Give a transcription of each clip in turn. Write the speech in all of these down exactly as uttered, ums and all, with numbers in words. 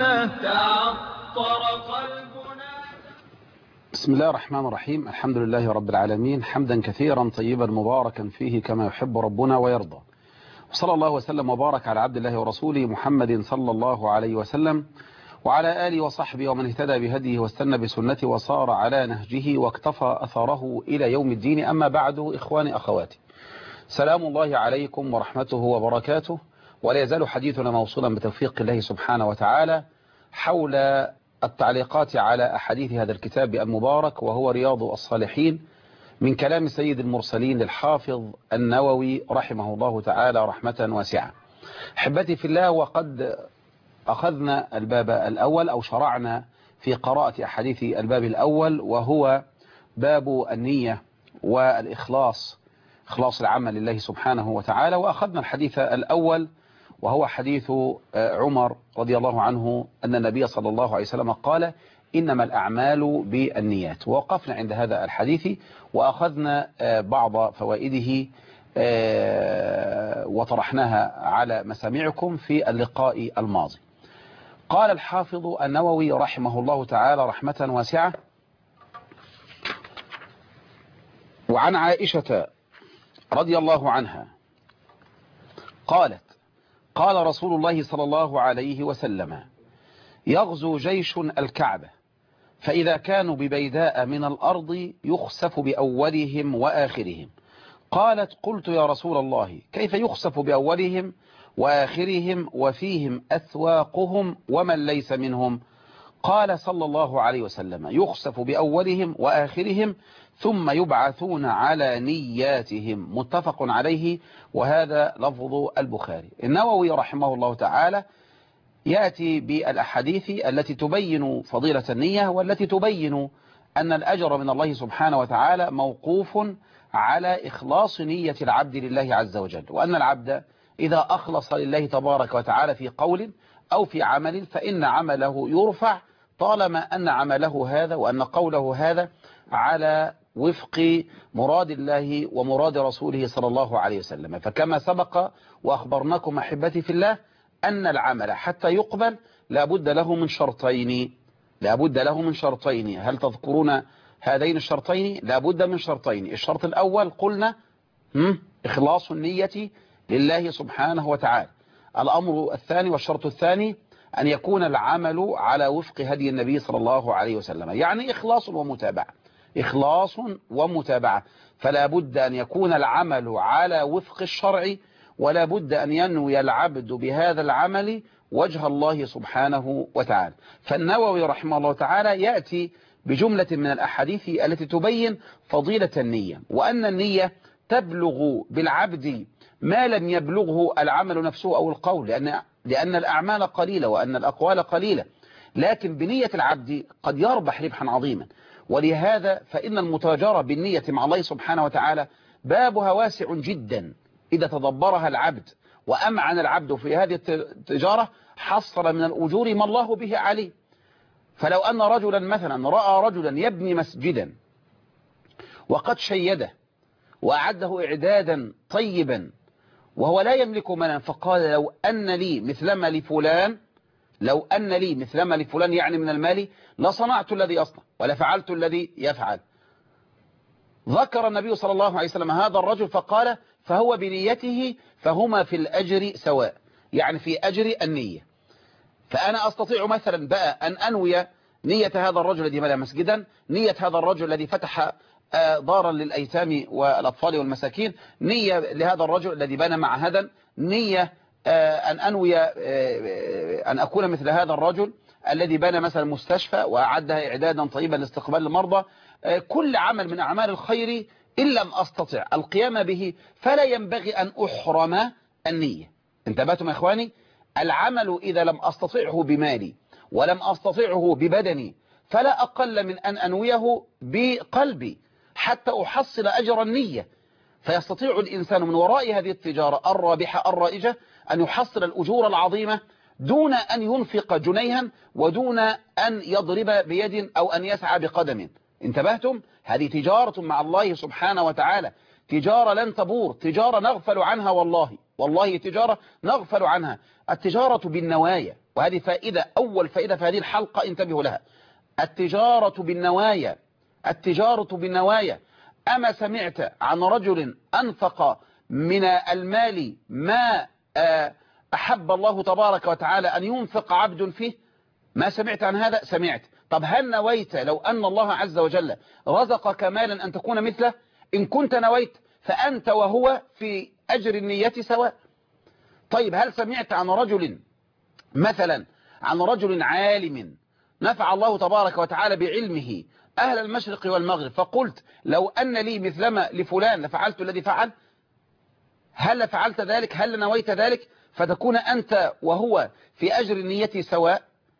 منا تعطر قلبنا. بسم الله الرحمن الرحيم. الحمد لله رب العالمين، حمدا كثيرا طيبا مباركا فيه كما يحب ربنا ويرضى. وصلى الله وسلم وبارك على عبد الله ورسوله محمد صلى الله عليه وسلم وعلى آله وصحبه ومن اهتدى بهديه واستنى بسنته وصار على نهجه واكتفى أثره إلى يوم الدين. أما بعد، إخواني أخواتي، سلام الله عليكم ورحمته وبركاته. ولا يزال حديثنا موصولا بتوفيق الله سبحانه وتعالى حول التعليقات على أحاديث هذا الكتاب المبارك، وهو رياض الصالحين من كلام سيد المرسلين للحافظ النووي رحمه الله تعالى رحمة واسعة. أحبتي في الله، وقد أخذنا الباب الأول أو شرعنا في قراءة أحاديث الباب الأول، وهو باب النية والإخلاص، إخلاص العمل لله سبحانه وتعالى. وأخذنا الحديث الأول وهو حديث عمر رضي الله عنه أن النبي صلى الله عليه وسلم قال: إنما الأعمال بالنيات. ووقفنا عند هذا الحديث وأخذنا بعض فوائده وطرحناها على مسامعكم في اللقاء الماضي. قال الحافظ النووي رحمه الله تعالى رحمة واسعة: وعن عائشة رضي الله عنها قالت: قال رسول الله صلى الله عليه وسلم: يغزو جيش الكعبة، فإذا كانوا ببيداء من الأرض يخسف بأولهم وآخرهم. قالت: قلت يا رسول الله، كيف يخسف بأولهم وآخرهم وفيهم أثواقهم ومن ليس منهم؟ قال صلى الله عليه وسلم: يخسف بأولهم وآخرهم ثم يبعثون على نياتهم. متفق عليه، وهذا لفظ البخاري. النووي رحمه الله تعالى يأتي بالأحاديث التي تبين فضيلة النية، والتي تبين أن الأجر من الله سبحانه وتعالى موقوف على إخلاص نية العبد لله عز وجل، وأن العبد إذا أخلص لله تبارك وتعالى في قول أو في عمل فإن عمله يرفع، طالما أن عمله هذا وأن قوله هذا على وفق مراد الله ومراد رسوله صلى الله عليه وسلم. فكما سبق وأخبرناكم أحبتي في الله أن العمل حتى يقبل لابد له من شرطين، لابد له من شرطين. هل تذكرون هذين الشرطين؟ لابد من شرطين. الشرط الأول قلنا إخلاص النية لله سبحانه وتعالى. الأمر الثاني والشرط الثاني أن يكون العمل على وفق هدي النبي صلى الله عليه وسلم، يعني إخلاص ومتابعة، إخلاص ومتابعة. فلا بد أن يكون العمل على وفق الشرع، ولا بد أن ينوي العبد بهذا العمل وجه الله سبحانه وتعالى. فالنووي رحمه الله تعالى يأتي بجملة من الأحاديث التي تبين فضيلة النية، وأن النية تبلغ بالعبد ما لم يبلغه العمل نفسه أو القول، لأن, لأن الأعمال قليلة وأن الأقوال قليلة، لكن بنية العبد قد يربح ربحا عظيما. ولهذا فإن المتاجرة بالنية مع الله سبحانه وتعالى بابها واسع جدا إذا تدبرها العبد وأمعن العبد في هذه التجارة، حصل من الأجور ما الله به عليه. فلو أن رجلا مثلا رأى رجلا يبني مسجدا وقد شيده وأعده إعدادا طيبا وهو لا يملك مالا، فقال: لو أن لي مثلما لفلان، لو أن لي مثلما لفلان يعني من المال لصنعت الذي يصنع ولفعلت الذي يفعل. ذكر النبي صلى الله عليه وسلم هذا الرجل فقال: فهو بنيته فهما في الأجر سواء، يعني في أجر النية. فأنا أستطيع مثلا بقى أن أنوي نية هذا الرجل الذي بنى مسجدا، نية هذا الرجل الذي فتح دارا للأيتام والأطفال والمساكين، نية لهذا الرجل الذي بنى معهدا، نية أن أنوي أن أكون مثل هذا الرجل الذي بنى مثلا مستشفى وأعدها إعدادا طيبا لاستقبال المرضى. كل عمل من أعمال الخير إن لم أستطع القيام به فلا ينبغي أن أحرم النية. انتبهتم يا إخواني؟ العمل إذا لم أستطيعه بمالي ولم أستطيعه ببدني فلا أقل من أن أنويه بقلبي حتى أحصل أجر النية. فيستطيع الإنسان من وراء هذه التجارة الرابحة الرائجة أن يحصل الأجور العظيمة دون أن ينفق جنيها ودون أن يضرب بيد أو أن يسعى بقدم. انتبهتم؟ هذه تجارة مع الله سبحانه وتعالى، تجارة لن تبور، تجارة نغفل عنها، والله والله تجارة نغفل عنها. التجارة بالنوايا، وهذه فائدة، أول فائدة في هذه الحلقة انتبهوا لها. التجارة بالنوايا، التجارة بالنوايا. أما سمعت عن رجل أنفق من المال ما أحب الله تبارك وتعالى أن ينفق عبد فيه؟ ما سمعت عن هذا؟ سمعت. طب هل نويت لو أن الله عز وجل رزقك مالا أن تكون مثله؟ إن كنت نويت فأنت وهو في أجر النية سواء. طيب هل سمعت عن رجل مثلا، عن رجل عالم نفع الله تبارك وتعالى بعلمه أهل المشرق والمغرب، فقلت لو أن لي مثلما لفلان لفعلت الذي فعل؟ هل فعلت ذلك؟ هل نويت ذلك؟ فتكون أنت وهو في أجر النية سواء.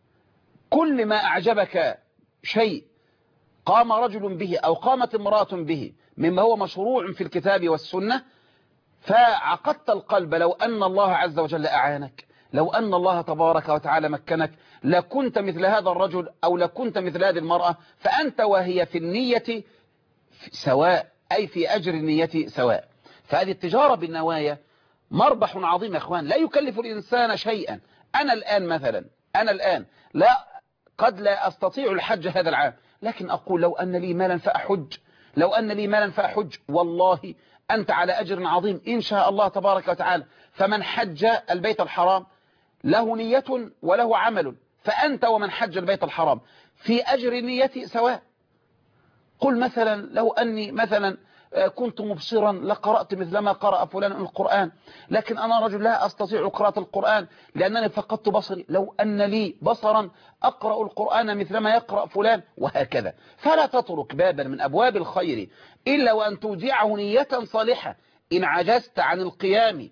كل ما أعجبك شيء قام رجل به أو قامت امرأة به مما هو مشروع في الكتاب والسنة، فعقدت القلب لو أن الله عز وجل أعانك، لو أن الله تبارك وتعالى مكنك، لكنت مثل هذا الرجل أو لكنت مثل هذه المرأة. فأنت وهي في النية سواء، أي في أجر النية سواء. فهذه التجارة بالنوايا مربح عظيم يا أخوان، لا يكلف الإنسان شيئا. أنا الآن مثلا، أنا الآن لا قد لا أستطيع الحج هذا العام، لكن أقول لو أن لي مالا فأحج، لو أن لي مالا فأحج، والله أنت على أجر عظيم إن شاء الله تبارك وتعالى. فمن حج البيت الحرام له نية وله عمل، فأنت ومن حج البيت الحرام في أجر النية سواء. قل مثلا لو أني مثلا كنت مبصرا لقرأت مثل ما قرأ فلان القرآن، لكن أنا رجل لا أستطيع قراءة القرآن لأنني فقدت بصري، لو أن لي بصرا أقرأ القرآن مثل ما يقرأ فلان، وهكذا. فلا تترك بابا من أبواب الخير إلا وأن تودعه نية صالحة. إن عجزت عن القيام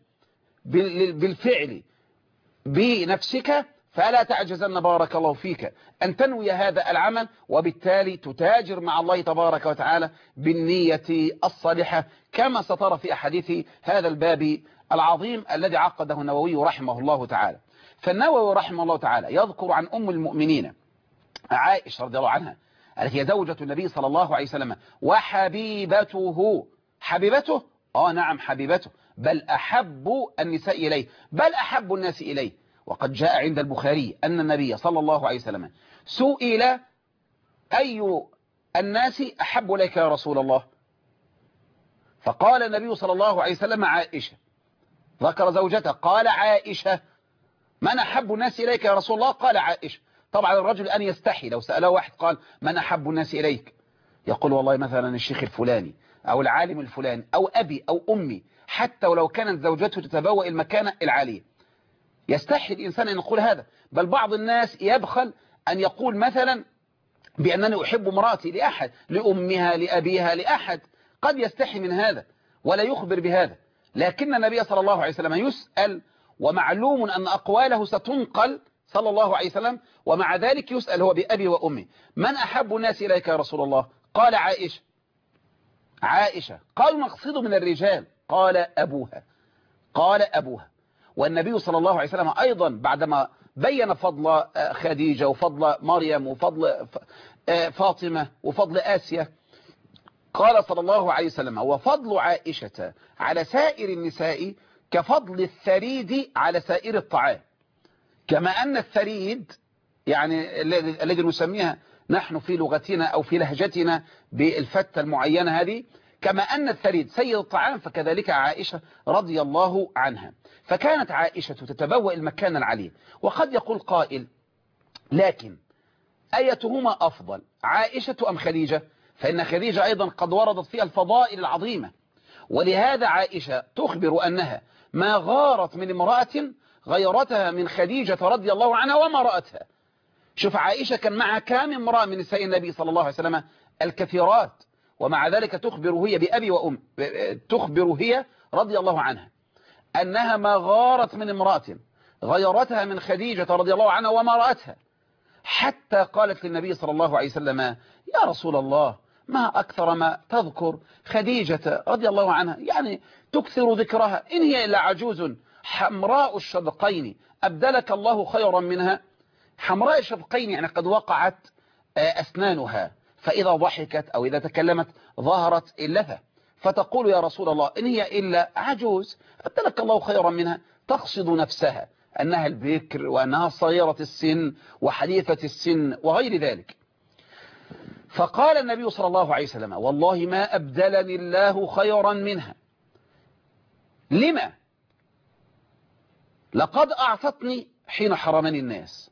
بالفعل بنفسك فلا تعجزن بارك الله فيك أن تنوي هذا العمل، وبالتالي تتاجر مع الله تبارك وتعالى بالنية الصالحة، كما سترى في أحاديث هذا الباب العظيم الذي عقده النووي رحمه الله تعالى. فالنووي رحمه الله تعالى يذكر عن أم المؤمنين عائشة رضي الله عنها التي هي زوجة النبي صلى الله عليه وسلم وحبيبته. حبيبته؟ آه نعم حبيبته، بل أحب النساء إليه، بل أحب الناس إليه. وقد جاء عند البخاري أن النبي صلى الله عليه وسلم سئل أي الناس أحب لك يا رسول الله؟ فقال النبي صلى الله عليه وسلم عائشة، ذكر زوجته قال عائشة. من أحب الناس إليك يا رسول الله؟ قال عائشة. طبعا الرجل أن يستحي لو سأله واحد قال من أحب الناس إليك، يقول والله مثلا الشيخ الفلاني أو العالم الفلاني أو أبي أو أمي، حتى ولو كانت زوجته تتبوأ المكانة العالية. يستحي الإنسان أن يقول هذا، بل بعض الناس يبخل أن يقول مثلا بأنني أحب امرأتي لأحد، لأمها لأبيها لأحد، قد يستحي من هذا ولا يخبر بهذا. لكن النبي صلى الله عليه وسلم يسأل، ومعلوم أن أقواله ستنقل صلى الله عليه وسلم، ومع ذلك يسأل هو بأبي وأمي من أحب الناس إليك يا رسول الله؟ قال عائشة. عائشة. قالوا نقصد من الرجال؟ قال أبوها، قال أبوها. والنبي صلى الله عليه وسلم أيضا بعدما بين فضل خديجة وفضل مريم وفضل فاطمة وفضل آسيا، قال صلى الله عليه وسلم وفضل عائشة على سائر النساء كفضل الثريد على سائر الطعام. كما أن الثريد يعني الذي نسميها نحن في لغتنا أو في لهجتنا بالفتة المعينة هذه، كما أن الثريد سيد الطعام، فكذلك عائشة رضي الله عنها. فكانت عائشة تتبوأ المكان العلي. وقد يقول قائل لكن أيتهما أفضل، عائشة أم خديجة؟ فإن خديجة أيضا قد وردت فيها الفضائل العظيمة، ولهذا عائشة تخبر أنها ما غارت من امرأة غيرتها من خديجة رضي الله عنها وما رأتها. شوف عائشة كان معها كام امرأة من نساء النبي صلى الله عليه وسلم؟ الكثيرات، ومع ذلك تخبر هي بأبي وأم، تخبر هي رضي الله عنها أنها ما غارت من امرأة غيرتها من خديجة رضي الله عنها وما رأتها، حتى قالت للنبي صلى الله عليه وسلم يا رسول الله ما أكثر ما تذكر خديجة رضي الله عنها، يعني تكثر ذكرها، إن هي إلا عجوز حمراء الشدقين أبدلك الله خيرا منها. حمراء الشدقين يعني قد وقعت أسنانها، فإذا ضحكت أو إذا تكلمت ظهرت اللثة، فتقول يا رسول الله إن هي إلا عجوز أبدلك الله خيرا منها، تقصد نفسها أنها البكر وأنها صغيرة السن وحديثة السن وغير ذلك. فقال النبي صلى الله عليه وسلم والله ما أبدلني الله خيرا منها. لما؟ لقد أعطتني حين حرمني الناس،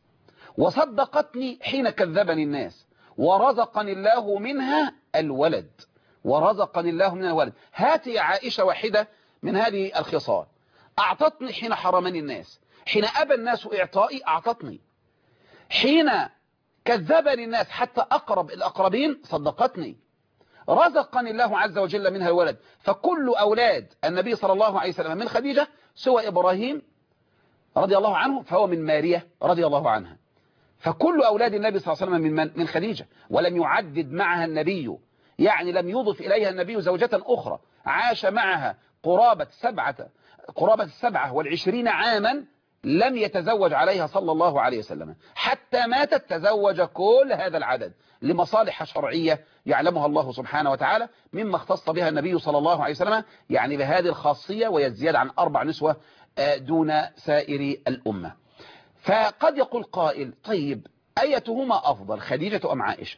وصدقتني حين كذبني الناس، ورزقني الله منها الولد، ورزقني الله منها الولد. هاتي عائشة واحدة من هذه الخصال. أعطتني حين حرمني الناس، حين أبى الناس إعطائي أعطتني، حين كذبني الناس حتى أقرب الأقربين صدقتني، رزقني الله عز وجل منها الولد. فكل أولاد النبي صلى الله عليه وسلم من خديجة سوى إبراهيم رضي الله عنه فهو من ماريا رضي الله عنها. فكل أولاد النبي صلى الله عليه وسلم من من خديجة، ولم يعدد معها النبي، يعني لم يضف إليها النبي زوجة أخرى. عاش معها قرابة سبعة قرابة السبعة والعشرين عاما لم يتزوج عليها صلى الله عليه وسلم، حتى ماتت تزوج كل هذا العدد لمصالح شرعية يعلمها الله سبحانه وتعالى، مما اختص بها النبي صلى الله عليه وسلم، يعني بهذه الخاصية ويزيد عن أربع نسوة دون سائر الأمة. فقد يقول قائل طيب أيتهما أفضل، خديجة أم عائشة؟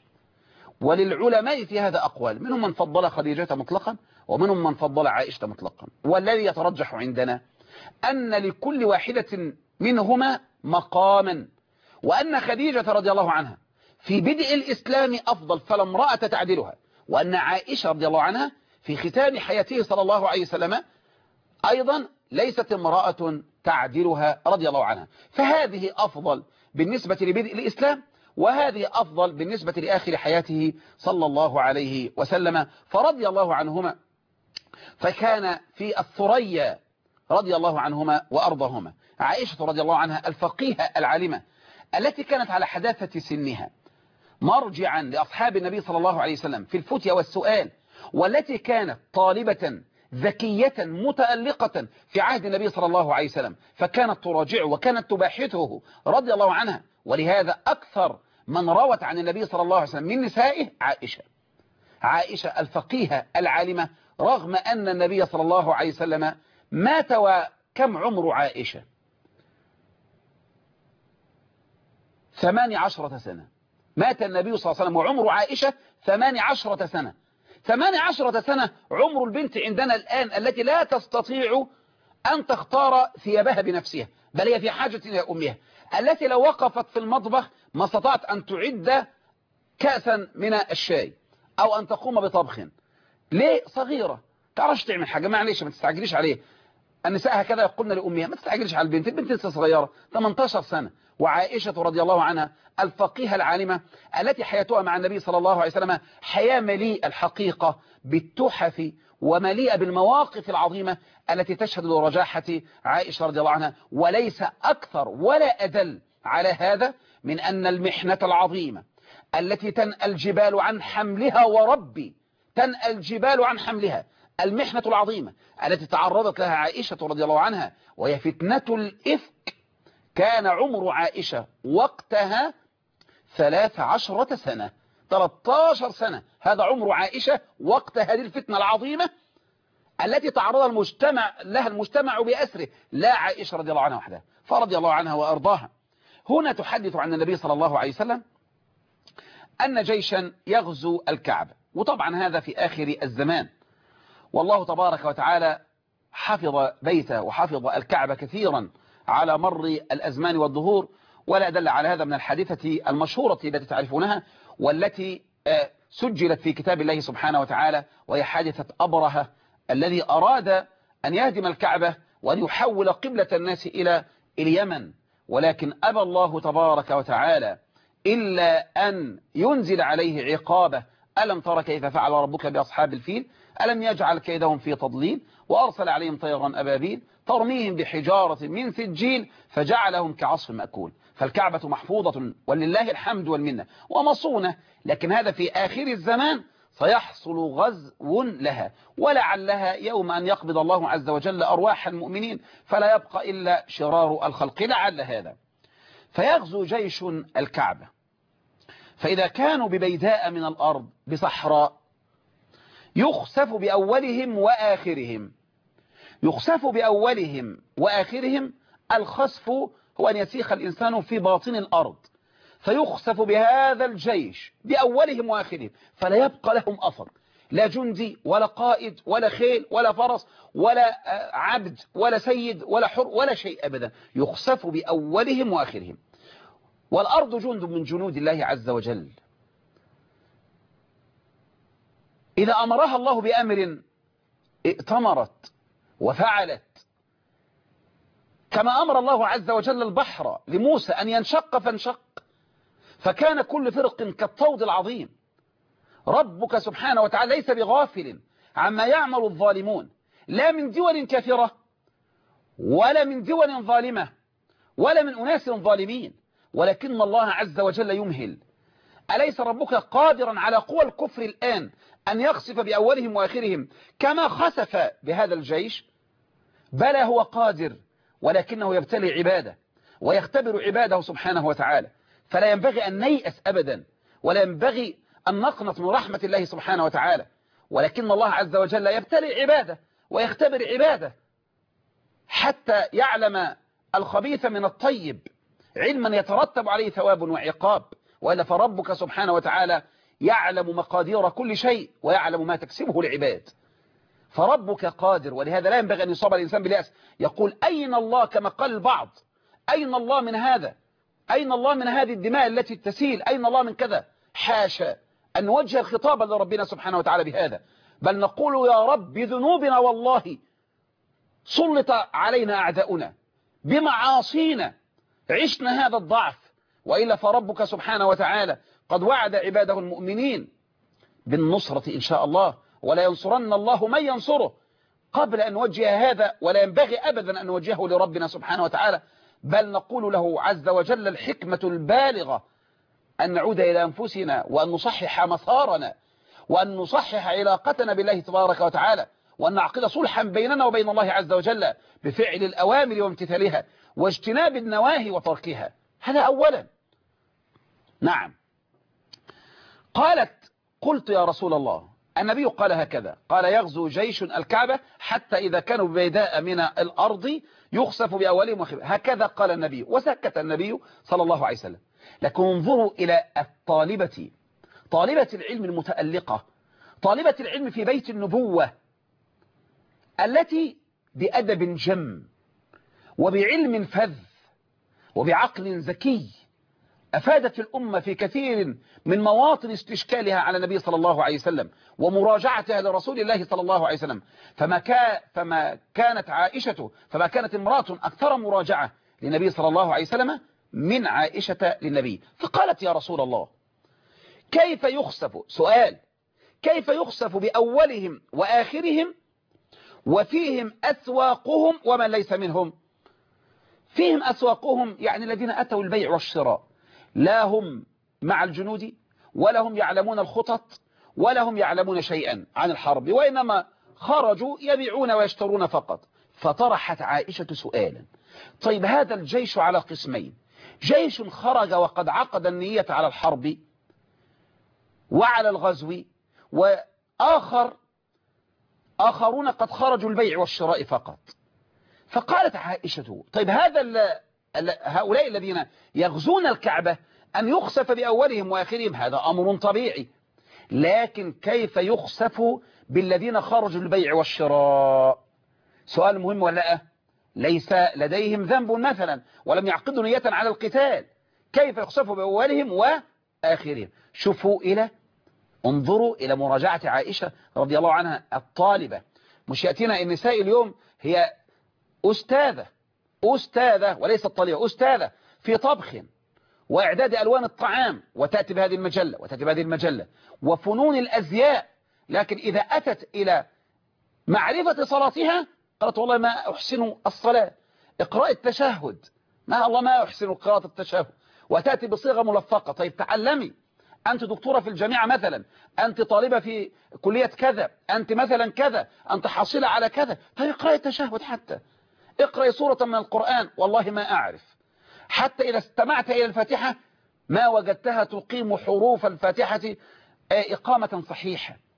وللعلماء في هذا أقوال، منهم من فضل خديجة مطلقا ومنهم من فضل عائشة مطلقا. والذي يترجح عندنا أن لكل واحدة منهما مقاما، وأن خديجة رضي الله عنها في بدء الإسلام أفضل فلا امرأة تعدلها، وأن عائشة رضي الله عنها في ختام حياته صلى الله عليه وسلم أيضا ليست امرأة تعدلها رضي الله عنها. فهذه أفضل بالنسبة لبدء الإسلام، وهذه أفضل بالنسبة لآخر حياته صلى الله عليه وسلم، فرضي الله عنهما. فكان في الثريا رضي الله عنهما وأرضهما عائشة رضي الله عنها الفقيهة العالمة التي كانت على حداثة سنها مرجعا لأصحاب النبي صلى الله عليه وسلم في الفتيا والسؤال، والتي كانت طالبة ذكية متألقة في عهد النبي صلى الله عليه وسلم، فكانت تراجعه وكانت تباحثه رضي الله عنها. ولهذا أكثر من روت عن النبي صلى الله عليه وسلم من نسائه عائشة عائشة الفقيهة العالمة، رغم أن النبي صلى الله عليه وسلم مات. وكم عمر عائشة؟ ثمان عشرة سنة. مات النبي صلى الله عليه وسلم وعمر عائشة ثمان عشرة سنة. ثمان عشرة سنة عمر البنت عندنا الآن التي لا تستطيع أن تختار ثيابها بنفسها، بل هي في حاجة إلى أمها، التي لو وقفت في المطبخ ما استطاعت أن تعد كأسا من الشاي أو أن تقوم بطبخ. ليه؟ صغيرة تعرفش تعمل حاجة، معليش ما تستعجليش عليه. النساء هكذا يقولن لأمها ما تستعجلش على البنت، البنت لسه صغيرة ثمانية عشر سنة. وعائشة رضي الله عنها الفقيهة العالمة التي حياتها مع النبي صلى الله عليه وسلم حياة مليئة الحقيقة بالتحف ومليئة بالمواقف العظيمة التي تشهد لرجاحة عائشة رضي الله عنها. وليس أكثر ولا أدل على هذا من أن المحنة العظيمة التي تنأى الجبال عن حملها، وربي تنأى الجبال عن حملها، المحنة العظيمة التي تعرضت لها عائشة رضي الله عنها وهي فتنة الإفك، كان عمر عائشة وقتها ثلاث عشرة سنة، ثلاثة عشر سنة. هذا عمر عائشة وقت هذه الفتنة العظيمة التي تعرض المجتمع لها المجتمع بأسره، لا عائشة رضي الله عنها وحدها، فرضي الله عنها وأرضاها. هنا تحدث عن النبي صلى الله عليه وسلم أن جيشا يغزو الكعبة، وطبعا هذا في آخر الزمان، والله تبارك وتعالى حفظ بيته وحفظ الكعبة كثيرا على مر الأزمان والدهور. ولا دل على هذا من الحادثة المشهورة التي تعرفونها والتي سجلت في كتاب الله سبحانه وتعالى، وهي حادثة أبرهة الذي أراد أن يهدم الكعبة وأن يحول قبلة الناس إلى اليمن، ولكن أبى الله تبارك وتعالى إلا أن ينزل عليه عقابه. ألم تر كيف فعل ربك بأصحاب الفيل ألم يجعل كيدهم في تضليل وأرسل عليهم طيرا أبابيل ترميهم بحجارة من سجيل فجعلهم كعصف مأكول. فالكعبة محفوظة ولله الحمد والمنة ومصونة، لكن هذا في آخر الزمان سيحصل غزو لها، ولعلها يوم أن يقبض الله عز وجل أرواح المؤمنين فلا يبقى إلا شرار الخلق، لعل هذا. فيغزو جيش الكعبة، فإذا كانوا ببيداء من الأرض بصحراء يخسف بأولهم وآخرهم. يخسف بأولهم وآخرهم، الخسف هو أن يسيخ الإنسان في باطن الأرض، فيخسف بهذا الجيش بأولهم وآخرهم، فلا يبقى لهم أثر، لا جندي ولا قائد ولا خيل ولا فرس ولا عبد ولا سيد ولا حر ولا شيء أبدا. يخسف بأولهم وآخرهم. والأرض جند من جنود الله عز وجل، إذا أمرها الله بأمر ائتمرت وفعلت، كما أمر الله عز وجل البحر لموسى أن ينشق فانشق، فكان كل فرق كالطود العظيم. ربك سبحانه وتعالى ليس بغافل عما يعمل الظالمون، لا من دول كافرة ولا من دول ظالمة ولا من أناس ظالمين، ولكن الله عز وجل يمهل. أليس ربك قادرا على قوى الكفر الآن أن يخسف بأولهم وآخرهم كما خسف بهذا الجيش؟ بلى هو قادر، ولكنه يبتلي عباده ويختبر عباده سبحانه وتعالى، فلا ينبغي أن نيأس أبدا، ولا ينبغي أن نقنط من رحمة الله سبحانه وتعالى، ولكن الله عز وجل يبتلي عباده ويختبر عباده حتى يعلم الخبيث من الطيب، علما يترتب عليه ثواب وعقاب. وإلا فربك سبحانه وتعالى يعلم مقادير كل شيء ويعلم ما تكسبه العباد، فربك قادر. ولهذا لا ينبغي أن يصاب الإنسان باليأس، يقول أين الله كما قال البعض، أين الله من هذا، أين الله من هذه الدماء التي تسيل، أين الله من كذا. حاشا أن نوجه الخطاب لربنا سبحانه وتعالى بهذا، بل نقول يا رب بذنوبنا والله سلط علينا أعداؤنا، بمعاصينا عشنا هذا الضعف، وإلا فربك سبحانه وتعالى قد وعد عباده المؤمنين بالنصرة إن شاء الله، ولا ينصرن الله من ينصره. قبل أن نوجه هذا ولا ينبغي أبدا أن نوجهه لربنا سبحانه وتعالى، بل نقول له عز وجل الحكمة البالغة أن نعود إلى أنفسنا وأن نصحح مسارنا وأن نصحح علاقتنا بالله تبارك وتعالى، وأن نعقد صلحا بيننا وبين الله عز وجل بفعل الأوامر وامتثالها واجتناب النواهي وتركها. هذا أولا. نعم. قالت قلت يا رسول الله، النبي قال هكذا، قال يغزو جيش الكعبة حتى إذا كانوا ببيداء من الأرض يخسف بأولهم وآخرهم، هكذا قال النبي، وسكت النبي صلى الله عليه وسلم. لكن انظروا إلى الطالبة، طالبة العلم المتألقة، طالبة العلم في بيت النبوة، التي بأدب جم وبعلم فذ وبعقل ذكي أفادت الأمة في كثير من مواطن استشكالها على النبي صلى الله عليه وسلم ومراجعتها لرسول الله صلى الله عليه وسلم. فما, كا فما كانت عائشة فما كانت امرأة أكثر مراجعة للنبي صلى الله عليه وسلم من عائشة للنبي. فقالت يا رسول الله كيف يخسف، سؤال، كيف يخسف بأولهم وآخرهم وفيهم أسواقهم ومن ليس منهم؟ فيهم أسواقهم يعني الذين أتوا البيع والشراء، لا هم مع الجنود ولا هم يعلمون الخطط ولا هم يعلمون شيئا عن الحرب، وإنما خرجوا يبيعون ويشترون فقط. فطرحت عائشة سؤالا، طيب هذا الجيش على قسمين، جيش خرج وقد عقد النية على الحرب وعلى الغزو، وآخر آخرون قد خرجوا البيع والشراء فقط. فقالت عائشة طيب هذا ال ال هؤلاء الذين يغزون الكعبة أن يخسف بأولهم وآخرهم هذا أمر طبيعي، لكن كيف يخسف بالذين خرجوا البيع والشراء؟ سؤال مهم ولا لا؟ ليس لديهم ذنب مثلا ولم يعقدوا نية على القتال، كيف يخسف بأولهم وآخرهم؟ شوفوا إلى انظروا إلى مراجعة عائشة رضي الله عنها الطالبة. مش يأتينا النساء اليوم هي أستاذة أستاذة وليست طالبة، أستاذة في طبخ وإعداد ألوان الطعام، وتأتي بهذه المجلة وتأتي بهذه المجلة وفنون الأزياء، لكن إذا أتت إلى معرفة صلاتها قالت والله ما أحسن الصلاة، اقرأ التشهد، ما الله ما أحسن قراءة التشهد، وتأتي بصيغة ملفقة. طيب تعلمي، أنت دكتورة في الجامعة مثلا، أنت طالبة في كلية كذا، أنت مثلا كذا، أنت حاصلة على كذا، طيب اقرأي التشهد، حتى اقرأي سورة من القرآن، والله ما أعرف، حتى إذا استمعت إلى الفاتحة ما وجدتها تقيم حروف الفاتحة إقامة صحيحة.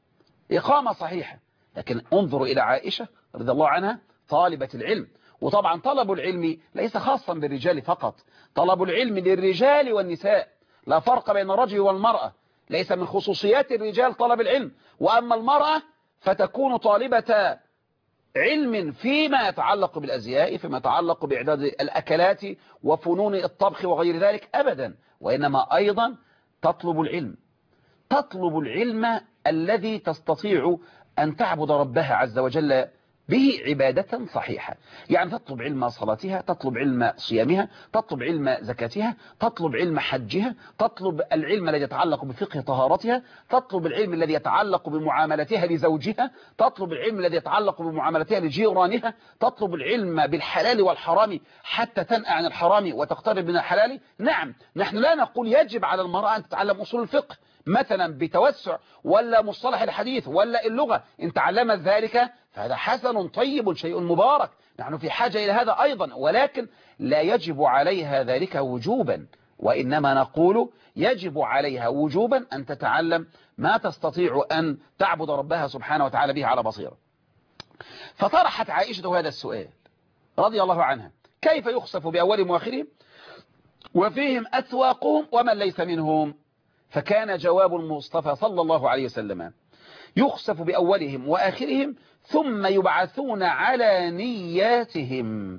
إقامة صحيحة. لكن انظروا إلى عائشة رضي الله عنها طالبة العلم. وطبعا طلب العلم ليس خاصا بالرجال فقط، طلب العلم للرجال والنساء، لا فرق بين الرجل والمرأة، ليس من خصوصيات الرجال طلب العلم. وأما المرأة فتكون طالبة علم فيما يتعلق بالأزياء، فيما يتعلق بإعداد الأكلات وفنون الطبخ وغير ذلك أبدا، وإنما أيضا تطلب العلم، تطلب العلم الذي تستطيع أن تعبد ربها عز وجل به عبادة صحيحة. يعني تطلب علم صلاتها، تطلب علم صيامها، تطلب علم زكاتها، تطلب علم حجها، تطلب العلم الذي يتعلق بفقه طهارتها، تطلب العلم الذي يتعلق بمعاملتها لزوجها، تطلب العلم الذي يتعلق بمعاملتها لجيرانها، تطلب العلم بالحلال والحرام حتى تنأى عن الحرام وتقترب من الحلال. نعم، نحن لا نقول يجب على المرأة أن تتعلم أصول الفقه مثلا بتوسع، ولا مصطلح الحديث، ولا اللغة. إن تعلمت ذلك فهذا حسن طيب شيء مبارك، نحن في حاجة إلى هذا أيضا، ولكن لا يجب عليها ذلك وجوبا، وإنما نقول يجب عليها وجوبا أن تتعلم ما تستطيع أن تعبد ربها سبحانه وتعالى به على بصيرة. فطرحت عائشة هذا السؤال رضي الله عنها: كيف يخسف بأولهم وآخرهم وفيهم أسواقهم ومن ليس منهم؟ فكان جواب المصطفى صلى الله عليه وسلم: يخسف بأولهم وآخرهم ثم يبعثون على نياتهم.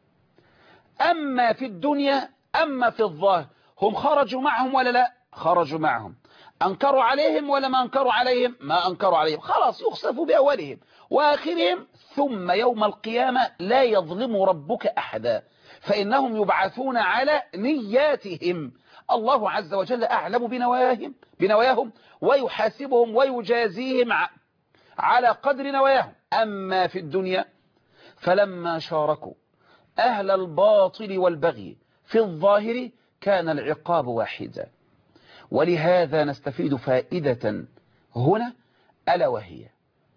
أما في الدنيا أما في الظاهر، هم خرجوا معهم ولا لا؟ خرجوا معهم. أنكروا عليهم ولا ما أنكروا عليهم؟ ما أنكروا عليهم. خلاص يخسفوا بأولهم وآخرهم، ثم يوم القيامة لا يظلم ربك أحدا، فإنهم يبعثون على نياتهم. الله عز وجل أعلم بنواياهم بنواياهم ويحاسبهم ويجازيهم على قدر نواياهم. أما في الدنيا فلما شاركوا أهل الباطل والبغي في الظاهر كان العقاب واحدا. ولهذا نستفيد فائدة هنا، ألا وهي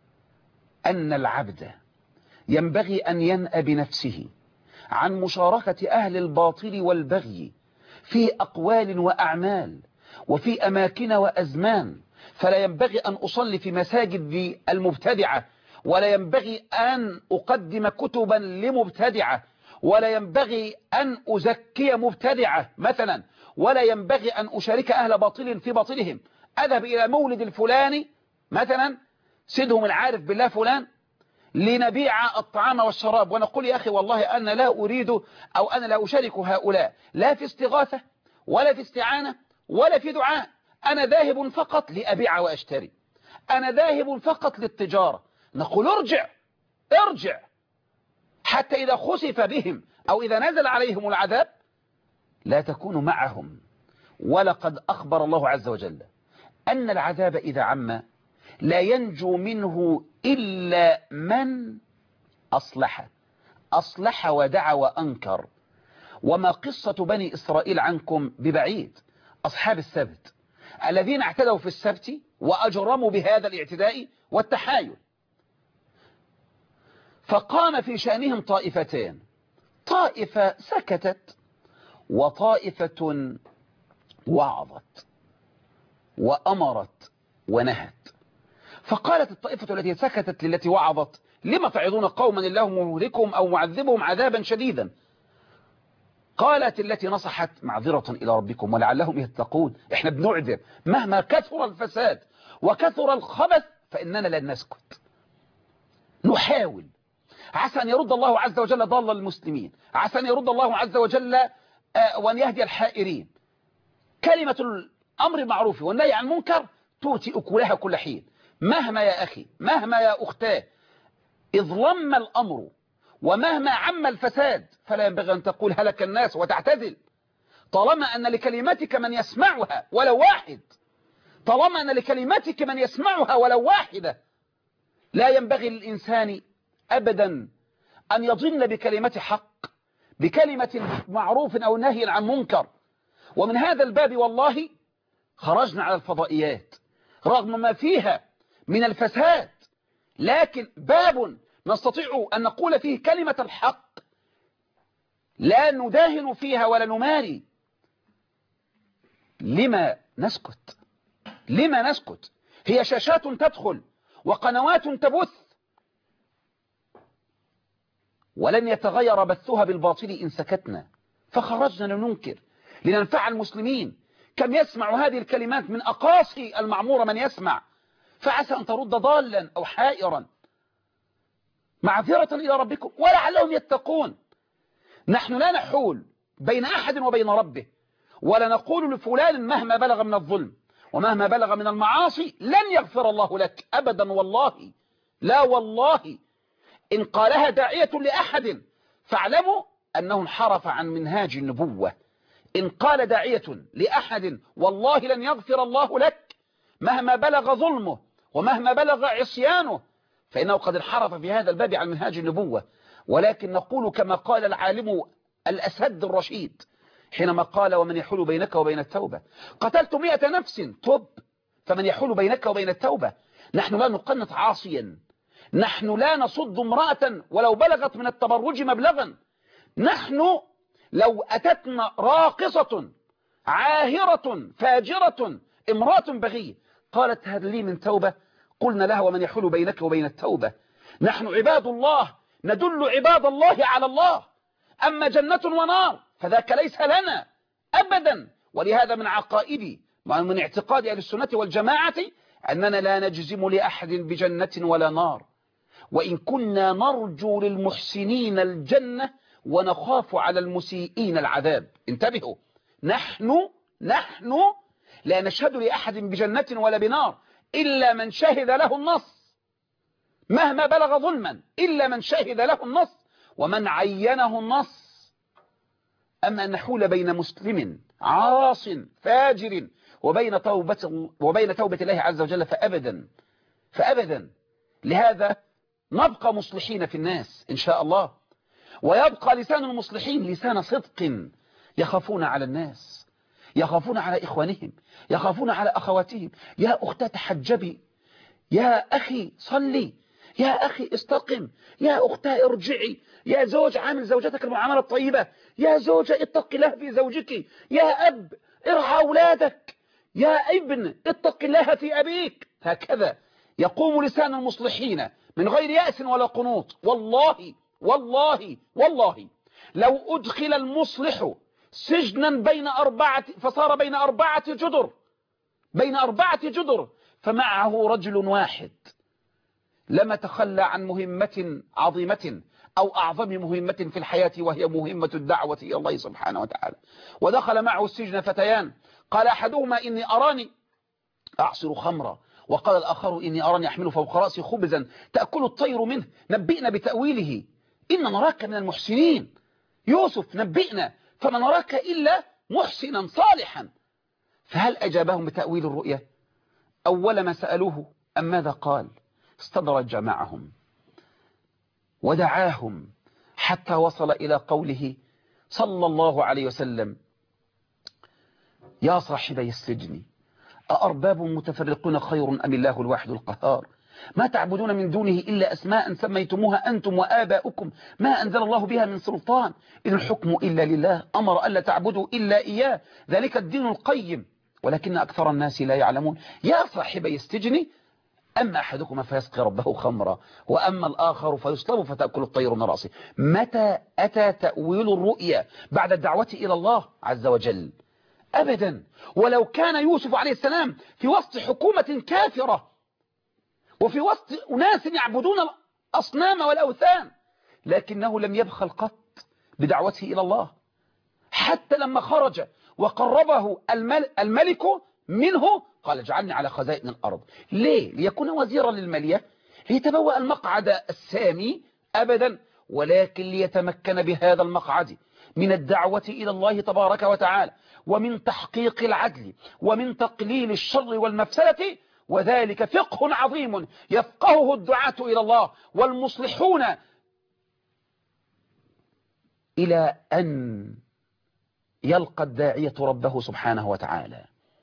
أن العبد ينبغي أن ينأى بنفسه عن مشاركة أهل الباطل والبغي في أقوال وأعمال وفي أماكن وأزمان. فلا ينبغي أن أصلي في مساجد المبتدعة، ولا ينبغي أن أقدم كتبا لمبتدعة، ولا ينبغي أن أزكي مبتدعة مثلا، ولا ينبغي أن أشارك أهل باطل في باطلهم. أذهب إلى مولد الفلاني مثلا، سيدهم العارف بالله فلان، لنبيع الطعام والشراب، ونقول يا أخي والله أنا لا أريد أو أنا لا أشارك هؤلاء لا في استغاثة ولا في استعانة ولا في دعاء، أنا ذاهب فقط لأبيع وأشتري، أنا ذاهب فقط للتجارة. نقول ارجع ارجع حتى إذا خسف بهم أو إذا نزل عليهم العذاب لا تكون معهم. ولقد أخبر الله عز وجل أن العذاب إذا عم لا ينجو منه إلا من أصلح أصلح ودعا وأنكر. وما قصة بني إسرائيل عنكم ببعيد، أصحاب السبت الذين اعتدوا في السبت وأجرموا بهذا الاعتداء والتحايل، فقام في شأنهم طائفتين، طائفة سكتت وطائفة وعظت وأمرت ونهت. فقالت الطائفة التي سكتت للتي وعظت: لما تعظون قوما الله مهلكهم أو معذبهم عذابا شديدا؟ قالت التي نصحت: معذرة إلى ربكم ولعلهم يتقون. احنا بنعذر مهما كثر الفساد وكثر الخبث فإننا لن نسكت، نحاول، عسى أن يرد الله عز وجل ضال المسلمين، عسى أن يرد الله عز وجل وأن يهدي الحائرين. كلمة الأمر معروف والنهي عن المنكر تؤتي أكلها كل حين. مهما يا أخي مهما يا أختاه إذ لم الأمر ومهما عم الفساد فلا ينبغي أن تقول هلك الناس وتعتزل، طالما أن لكلمتك من يسمعها ولو واحد، طالما أن لكلمتك من يسمعها ولو واحدة. لا ينبغي للإنسان أبدا أن يضل بكلمة حق، بكلمة معروف أو نهي عن منكر. ومن هذا الباب والله خرجنا على الفضائيات رغم ما فيها من الفساد، لكن باب نستطيع أن نقول فيه كلمة الحق، لا نداهن فيها ولا نماري. لما نسكت؟ لما نسكت؟ هي شاشات تدخل وقنوات تبث، ولن يتغير بثها بالباطل إن سكتنا، فخرجنا لننكر لننفع المسلمين. كم يسمع هذه الكلمات من أقاصي المعمورة من يسمع، فعسى أن ترد ضالا أو حائرا معذرة إلى ربكم ولعلهم يتقون. نحن لا نحول بين أحد وبين ربه، ولا نقول لفلان مهما بلغ من الظلم ومهما بلغ من المعاصي لن يغفر الله لك أبدا، والله لا والله. إن قالها داعية لأحد فاعلموا أنه انحرف عن منهاج النبوة. إن قال داعية لأحد والله لن يغفر الله لك مهما بلغ ظلمه ومهما بلغ عصيانه، فإنه قد انحرف في هذا الباب عن منهاج النبوة. ولكن نقول كما قال العالم الأسد الرشيد حينما قال ومن يحول بينك وبين التوبة، قتلت مئة نفس تب فمن يحول بينك وبين التوبة. نحن لا نقنط عاصيا، نحن لا نصد امرأة ولو بلغت من التبرج مبلغا. نحن لو أتتنا راقصة عاهرة فاجرة امرأة بغية قالت هذا لي من توبة، قلنا لها ومن يحول بينك وبين التوبة. نحن عباد الله ندل عباد الله على الله، أما جنة ونار فذاك ليس لنا أبدا. ولهذا من عقائدي ومن اعتقاد أهل السنة والجماعة أننا لا نجزم لأحد بجنة ولا نار، وإن كنا نرجو للمحسنين الجنة ونخاف على المسيئين العذاب. انتبهوا، نحن نحن لا نشهد لأحد بجنة ولا بنار إلا من شهد له النص مهما بلغ ظلما، إلا من شهد له النص ومن عينه النص. أما أن نحول بين مسلم عاص فاجر وبين توبة, وبين توبة الله عز وجل فأبدا فأبدا. لهذا نبقى مصلحين في الناس إن شاء الله، ويبقى لسان المصلحين لسان صدق، يخافون على الناس، يخافون على إخوانهم، يخافون على أخواتهم. يا أختي تحجبي، يا أخي صلي، يا أخي استقم، يا أختي ارجعي، يا زوج عامل زوجتك المعاملة الطيبة، يا زوجة اتق الله في زوجك، يا أب ارعى أولادك، يا ابن اتق الله في أبيك. هكذا يقوم لسان المصلحين من غير يأس ولا قنوط. والله والله والله لو أدخل المصلح سجنا بين أربعة فصار بين أربعة جدر بين أربعة جدر فمعه رجل واحد لما تخلى عن مهمة عظيمة أو أعظم مهمة في الحياة، وهي مهمة الدعوة إلى الله سبحانه وتعالى. ودخل معه السجن فتيان، قال أحدهما إني أراني أعصر خمرا، وقال الآخر إني أراني أحمل فوق رأسي خبزا تأكل الطير منه، نبئنا بتأويله إن نراك من المحسنين. يوسف نبئنا فما نراك إلا محسنا صالحا. فهل أجابهم بتأويل الرؤيا؟ أول ما سألوه أم ماذا قال؟ استدرج معهم ودعاهم حتى وصل إلى قوله صلى الله عليه وسلم يا صاحبي السجن أأرباب متفرقون خير أم الله الواحد القهار؟ ما تعبدون من دونه إلا أسماء سميتموها أنتم وآباؤكم ما أنزل الله بها من سلطان إن الحكم إلا لله أمر ألا تعبدوا إلا إياه ذلك الدين القيم ولكن أكثر الناس لا يعلمون. يا صاحبي السجن أما أحدكم فيسقي ربه خمرا وأما الآخر فيصلب فتأكل الطير من رأسه. متى أتى تأويل الرؤيا بعد الدعوة إلى الله عز وجل؟ أبدا. ولو كان يوسف عليه السلام في وسط حكومة كافرة وفي وسط أناس يعبدون الأصنام والأوثان، لكنه لم يبخل قط بدعوته إلى الله، حتى لما خرج وقربه الملك منه قال اجعلني على خزائن الأرض. ليه؟ ليكون وزيرا للمالية، ليتبوأ المقعد السامي؟ أبدا، ولكن ليتمكن بهذا المقعد من الدعوة إلى الله تبارك وتعالى ومن تحقيق العدل ومن تقليل الشر والمفسدة. وذلك فقه عظيم يفقهه الدعاة إلى الله والمصلحون إلى أن يلقى الداعية ربه سبحانه وتعالى.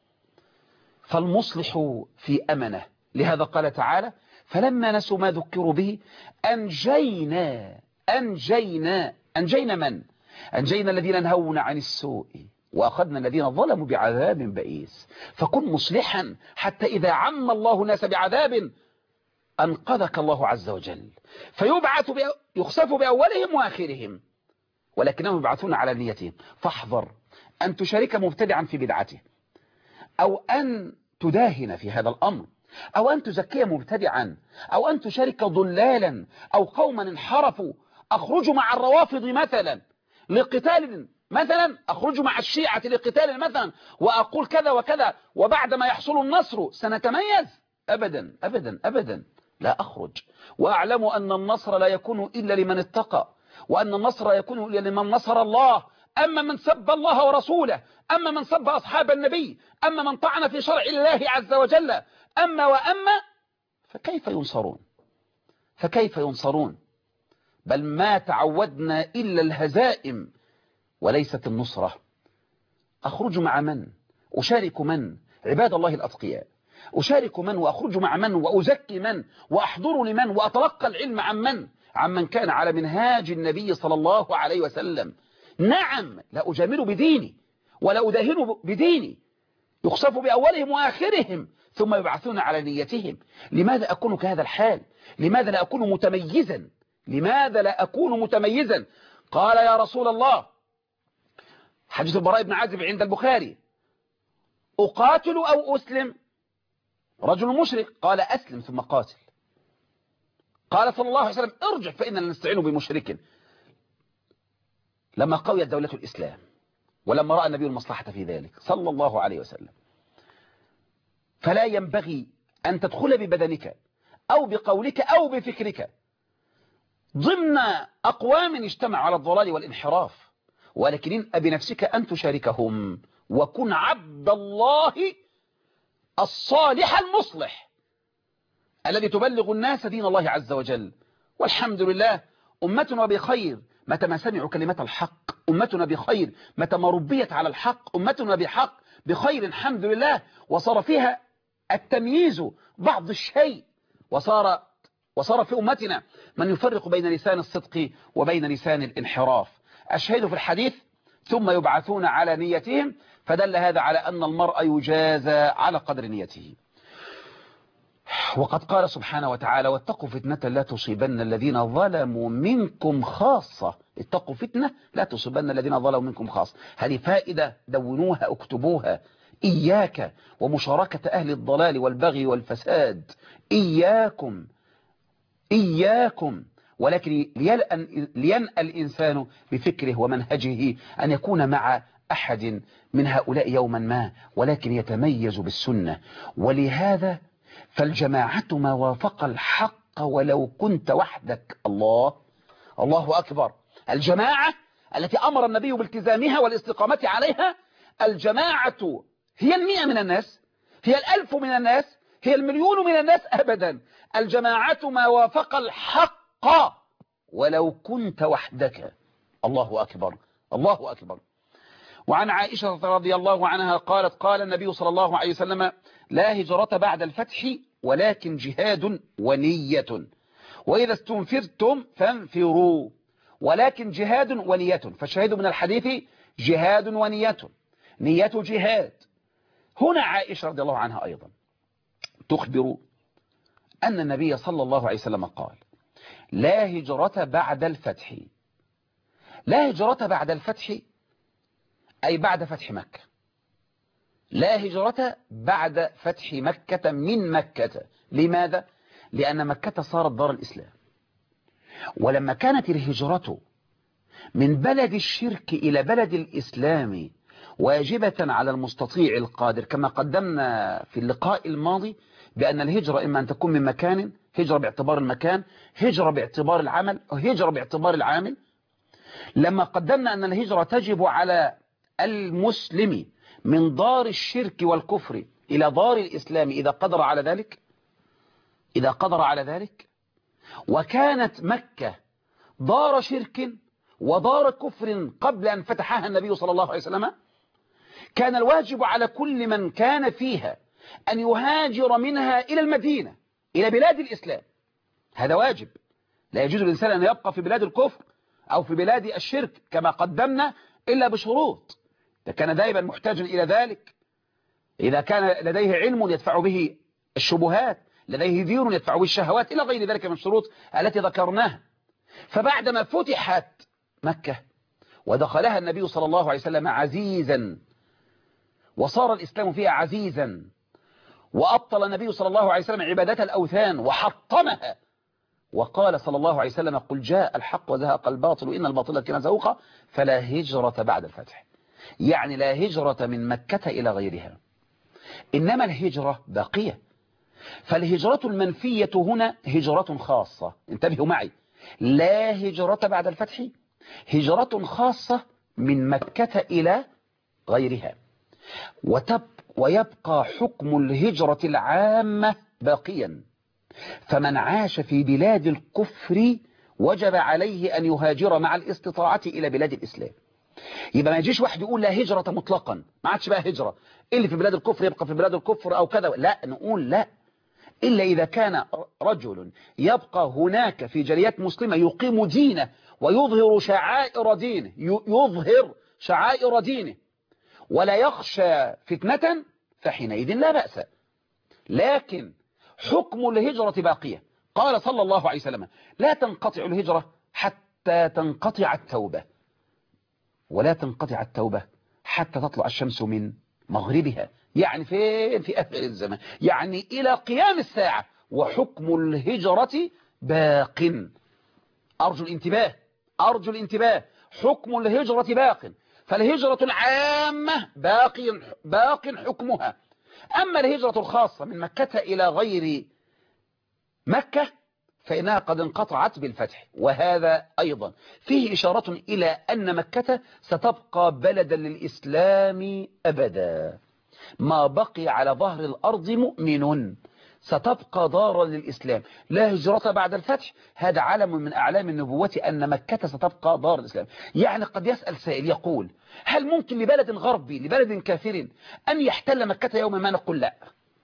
فالمصلح في أمنه. لهذا قال تعالى فلما نسوا ما ذكروا به أنجينا أنجينا أنجينا من؟ أنجينا الذين نهون عن السوء وأخذنا الذين ظلموا بعذاب بئيس. فكن مصلحا حتى إذا عم الله الناس بعذاب أنقذك الله عز وجل، فيبعث يخسف بأولهم وآخرهم، ولكنهم يبعثون على نيتهم. فاحذر أن تشارك مبتدعا في بدعته، أو أن تداهن في هذا الأمر، أو أن تزكي مبتدعا، أو أن تشارك ضلالا أو قوما انحرفوا. أخرج مع الروافض مثلا لقتال، مثلا أخرج مع الشيعة لقتال مثلا، وأقول كذا وكذا، وبعد ما يحصل النصر سنتميز. أبدا أبدا أبدا، لا أخرج، وأعلم أن النصر لا يكون إلا لمن اتقى، وأن النصر لا يكون إلا لمن نصر الله. أما من سب الله ورسوله، أما من سب أصحاب النبي، أما من طعن في شرع الله عز وجل، أما وأما، فكيف ينصرون؟ فكيف ينصرون؟ بل ما تعودنا إلا الهزائم وليست النصرة. أخرج مع من؟ أشارك من؟ عباد الله الأتقياء. أشارك من وأخرج مع من وأزكي من وأحضر لمن وأتلقى العلم عن من؟ عمن كان على منهاج النبي صلى الله عليه وسلم. نعم، لا أجامل بديني ولا أداهن بديني. يخسف بأولهم وآخرهم ثم يبعثون على نيتهم. لماذا أكون كهذا الحال؟ لماذا لا أكون متميزا؟ لماذا لا أكون متميزا؟ قال يا رسول الله، حديث البراء بن عازب عند البخاري، أقاتل أو أسلم؟ رجل مشرك قال أسلم ثم قاتل. قال صلى الله عليه وسلم ارجع فإننا نستعين بمشرك. لما قويت دولة الإسلام ولما رأى النبي المصلحة في ذلك صلى الله عليه وسلم، فلا ينبغي أن تدخل ببدنك أو بقولك أو بفكرك ضمن أقوام اجتمعوا على الضلال والانحراف، ولكن بنفسك أن تشاركهم، وكن عبد الله الصالح المصلح الذي تبلغ الناس دين الله عز وجل. والحمد لله أمتنا بخير متى ما سمعوا كلمة الحق، أمتنا بخير متى ما ربيت على الحق، أمتنا بحق بخير الحمد لله. وصار فيها التمييز بعض الشيء، وصار وصار في أمتنا من يفرق بين لسان الصدق وبين لسان الانحراف. الشهيد في الحديث ثم يبعثون على نيتهم، فدل هذا على أن المرء يجازى على قدر نيته. وقد قال سبحانه وتعالى واتقوا فتنة لا تصيبن الذين ظلموا منكم خاصة. اتقوا فتنة لا تصيبن الذين ظلموا منكم خاصة. هذه فائدة دونوها اكتبوها. إياك ومشاركة أهل الضلال والبغي والفساد، إياكم إياكم ولكن لينأى الإنسان بفكره ومنهجه أن يكون مع أحد من هؤلاء يوما ما، ولكن يتميز بالسنة. ولهذا فالجماعة ما وافق الحق ولو كنت وحدك. الله الله أكبر. الجماعة التي أمر النبي بالتزامها والاستقامة عليها، الجماعة هي المئة من الناس، هي الألف من الناس، هي المليون من الناس؟ أبدا. الجماعة ما وافق الحق ولو كنت وحدك. الله أكبر الله أكبر. وعن عائشة رضي الله عنها قالت قال النبي صلى الله عليه وسلم لا هجرة بعد الفتح ولكن جهاد ونية، وإذا استنفرتم فانفروا، ولكن جهاد ونية. فالشاهد من الحديث جهاد ونية، نية جهاد. هنا عائشة رضي الله عنها أيضا تخبر أن النبي صلى الله عليه وسلم قال لا هجرة بعد الفتح. لا هجرة بعد الفتح أي بعد فتح مكة. لا هجرة بعد فتح مكة من مكة. لماذا؟ لأن مكة صارت دار الإسلام، ولما كانت الهجرة من بلد الشرك إلى بلد الإسلام واجبة على المستطيع القادر، كما قدمنا في اللقاء الماضي بأن الهجرة إما أن تكون من مكان، هجرة باعتبار المكان، هجرة باعتبار العمل، أو هجرة باعتبار العامل. لما قدمنا أن الهجرة تجب على المسلم من دار الشرك والكفر إلى دار الإسلام إذا قدر على ذلك، إذا قدر على ذلك. وكانت مكة دار شرك ودار كفر قبل أن فتحها النبي صلى الله عليه وسلم. كان الواجب على كل من كان فيها أن يهاجر منها إلى المدينة، إلى بلاد الإسلام. هذا واجب. لا يجوز للإنسان أن يبقى في بلاد الكفر أو في بلاد الشرك كما قدمنا إلا بشروط. إذا كان دائما محتاجا إلى ذلك، إذا كان لديه علم يدفع به الشبهات، لديه دين يدفع بالشهوات إلى غير ذلك من الشروط التي ذكرناها. فبعدما فتحت مكة ودخلها النبي صلى الله عليه وسلم عزيزا، وصار الإسلام فيها عزيزا، وأبطل النبي صلى الله عليه وسلم عبادة الأوثان وحطمها، وقال صلى الله عليه وسلم قل جاء الحق وزهق الباطل وإن الباطل كان زهوقا فلا هجرة بعد الفتح. يعني لا هجرة من مكة إلى غيرها، إنما الهجرة باقية. فالهجرة المنفية هنا هجرة خاصة، انتبهوا معي، لا هجرة بعد الفتح، هجرة خاصة من مكة إلى غيرها. وتب ويبقى حكم الهجرة العامة باقيا. فمن عاش في بلاد الكفر وجب عليه أن يهاجر مع الاستطاعة إلى بلاد الإسلام. يبقى ما يجيش واحد يقول لا هجرة مطلقا، ما عادش بقى هجرة، اللي في بلاد الكفر يبقى في بلاد الكفر أو كذا، لا، نقول لا، إلا إذا كان رجل يبقى هناك في جاليات مسلمة يقيم دينه ويظهر شعائر دينه يظهر شعائر دينه ولا يخشى فتنة، فحينئذ لا بأس. لكن حكم الهجرة باقية. قال صلى الله عليه وسلم لا تنقطع الهجرة حتى تنقطع التوبة، ولا تنقطع التوبة حتى تطلع الشمس من مغربها. يعني فين؟ في آخر الزمان، يعني إلى قيام الساعة، وحكم الهجرة باق. أرجو الانتباه، أرجو الانتباه، حكم الهجرة باق. فالهجرة العامة باق باق حكمها. أما الهجرة الخاصة من مكة إلى غير مكة فإنها قد انقطعت بالفتح. وهذا أيضا فيه إشارة إلى أن مكة ستبقى بلدا للإسلام أبدا، ما بقي على ظهر الأرض مؤمن ستبقى دارا للإسلام، لا هجرة بعد الفتح. هذا علم من أعلام النبوة أن مكة ستبقى دار الإسلام. يعني قد يسأل سائل يقول هل ممكن لبلد غربي، لبلد كافر، أن يحتل مكة يوما ما؟ نقول لا،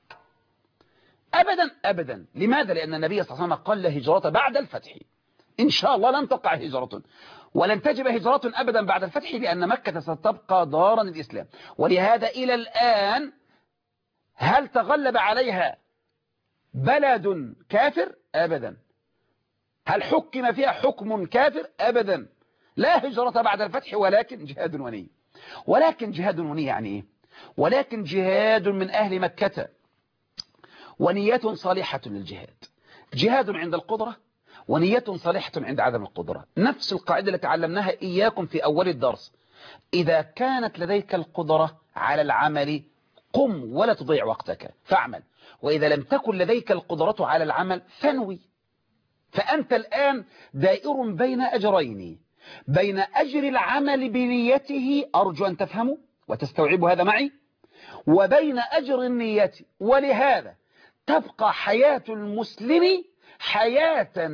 أبدا أبدا. لماذا؟ لأن النبي صلى الله عليه وسلم قال لا هجرة بعد الفتح. إن شاء الله لن تقع هجرة ولن تجب هجرة أبدا بعد الفتح، لأن مكة ستبقى دارا للإسلام. ولهذا إلى الآن هل تغلب عليها بلد كافر؟ أبدا. هل حكم فيها حكم كافر؟ أبدا. لا هجرة بعد الفتح، ولكن جهاد ونية. ولكن جهاد ونية يعني إيه؟ ولكن جهاد من أهل مكة ونية صالحة للجهاد، جهاد عند القدرة ونية صالحة عند عدم القدرة. نفس القاعدة التي علمناها إياكم في أول الدرس، إذا كانت لديك القدرة على العمل قم ولا تضيع وقتك فاعمل، وإذا لم تكن لديك القدرة على العمل فانوي. فأنت الآن دائر بين أجرين، بين أجر العمل بنيته، أرجو أن تفهموا وتستوعبوا هذا معي، وبين أجر النية. ولهذا تبقى حياة المسلم حياة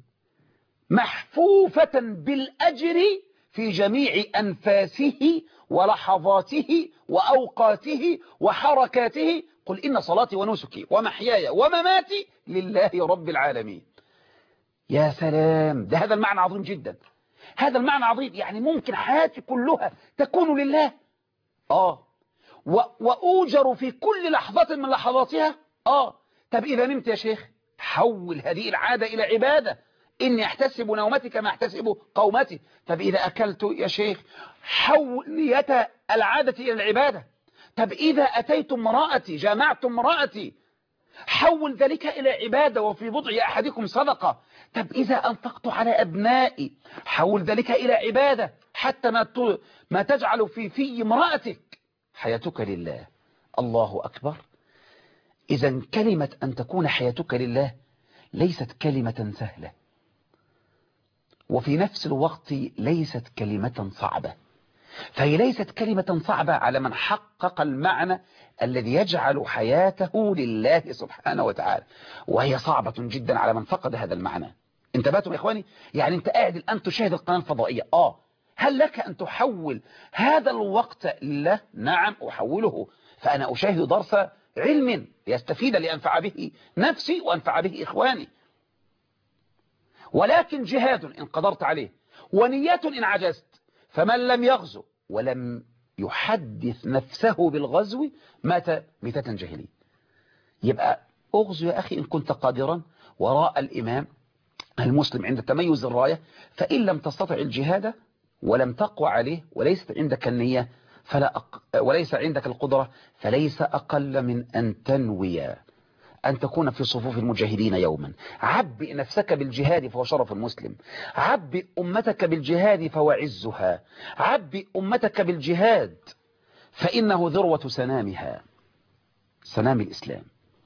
محفوفة بالأجر في جميع أنفاسه ولحظاته وأوقاته وحركاته. قل إن صلاتي ونسكي ومحياي ومماتي لله رب العالمين. يا سلام، ده هذا المعنى عظيم جدا، هذا المعنى عظيم. يعني ممكن حياتي كلها تكون لله، آه وأوجر في كل لحظة من لحظاتها. آه طب إذا نمت يا شيخ حول هذه العادة إلى عبادة، إني أحتسب نومتي كما أحتسب قومتي. طب إذا أكلت يا شيخ حول نية العادة إلى العبادة. طب إذا أتيت امرأتي جامعت امرأتي حول ذلك إلى عبادة، وفي بضع أحدكم صدقة. طب إذا أنفقت على أبنائي حول ذلك إلى عبادة، حتى ما ما تجعل في في امرأتك. حياتك لله. الله أكبر. إذا كلمة أن تكون حياتك لله ليست كلمة سهلة، وفي نفس الوقت ليست كلمة صعبة. فهي ليست كلمة صعبة على من حقق المعنى الذي يجعل حياته لله سبحانه وتعالى، وهي صعبة جدا على من فقد هذا المعنى. انتبهتم يا إخواني؟ يعني أنت قاعد الآن تشاهد القناة الفضائية، آه هل لك أن تحول هذا الوقت لله؟ نعم أحوله، فأنا أشاهد درس علم ليستفيد لأنفع به نفسي وأنفع به إخواني. ولكن جهاد إن قدرت عليه، ونية إن عجزت. فمن لم يغزو ولم يحدث نفسه بالغزو مات ميتة جاهلية. يبقى اغزو يا أخي إن كنت قادرا وراء الإمام المسلم عند تميز الراية. فإن لم تستطع الجهاد ولم تقوى عليه وليست عندك النية فلا أق... وليس عندك القدرة فليس أقل من أن تنوي أن تكون في صفوف المجاهدين يوما. عبئ نفسك بالجهاد فهو شرف المسلم، عبئ أمتك بالجهاد فهو عزها، عبئ أمتك بالجهاد فإنه ذروة سنامها، سنام الإسلام.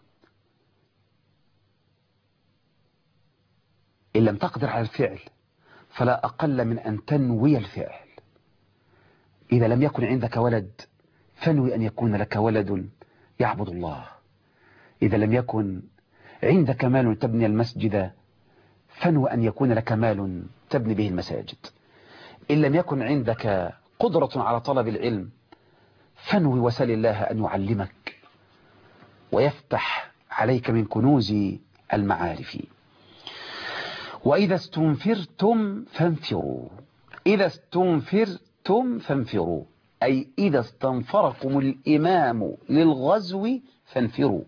إن لم تقدر على الفعل فلا أقل من أن تنوي الفعل. إذا لم يكن عندك ولد فانوي أن يكون لك ولد يعبد الله. إذا لم يكن عندك مال تبني المسجد فانوي أن يكون لك مال تبني به المساجد. إن لم يكن عندك قدرة على طلب العلم فانوي وسل الله أن يعلمك ويفتح عليك من كنوز المعارف. وإذا استنفرتم فانفروا، إذا استنفرتم فانفروا أي إذا استنفركم الإمام للغزو فانفروا.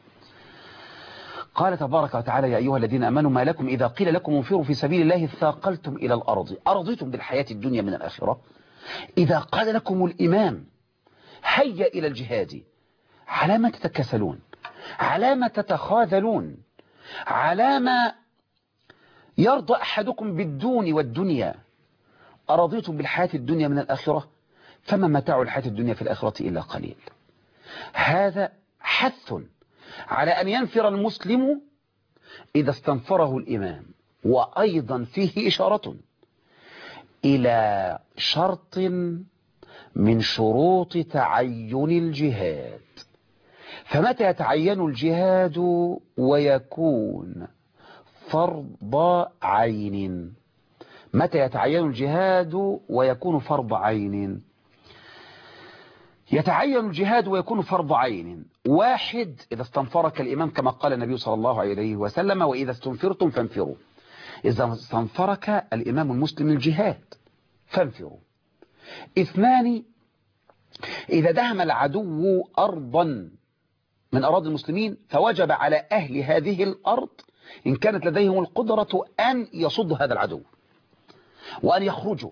قال تبارك وتعالى يا أيها الذين أمنوا ما لكم إذا قيل لكم انفروا في سبيل الله ثاقلتم إلى الأرض أرضيتم بالحياة الدنيا من الآخرة. إذا قال لكم الإمام هيا إلى الجهاد على ما تتكسلون، على ما تتخاذلون، على ما يرضى أحدكم بالدون والدنيا. أرضيتم بالحياة الدنيا من الآخرة فما متاع الحياة الدنيا في الآخرة إلا قليل. هذا حث على أن ينفر المسلم إذا استنفره الإمام. وأيضا فيه إشارة إلى شرط من شروط تعين الجهاد. فمتى يتعين الجهاد ويكون فرض عين؟ متى يتعين الجهاد ويكون فرض عين؟ يتعين الجهاد ويكون فرض عين: واحد، إذا استنفرك الإمام كما قال النبي صلى الله عليه وسلم وإذا استنفرتم فانفروا. إذا استنفرك الإمام المسلم الجهاد فانفروا. اثنان، إذا دهم العدو أرضا من أراضي المسلمين فوجب على أهل هذه الأرض إن كانت لديهم القدرة أن يصدوا هذا العدو وأن يخرجوا.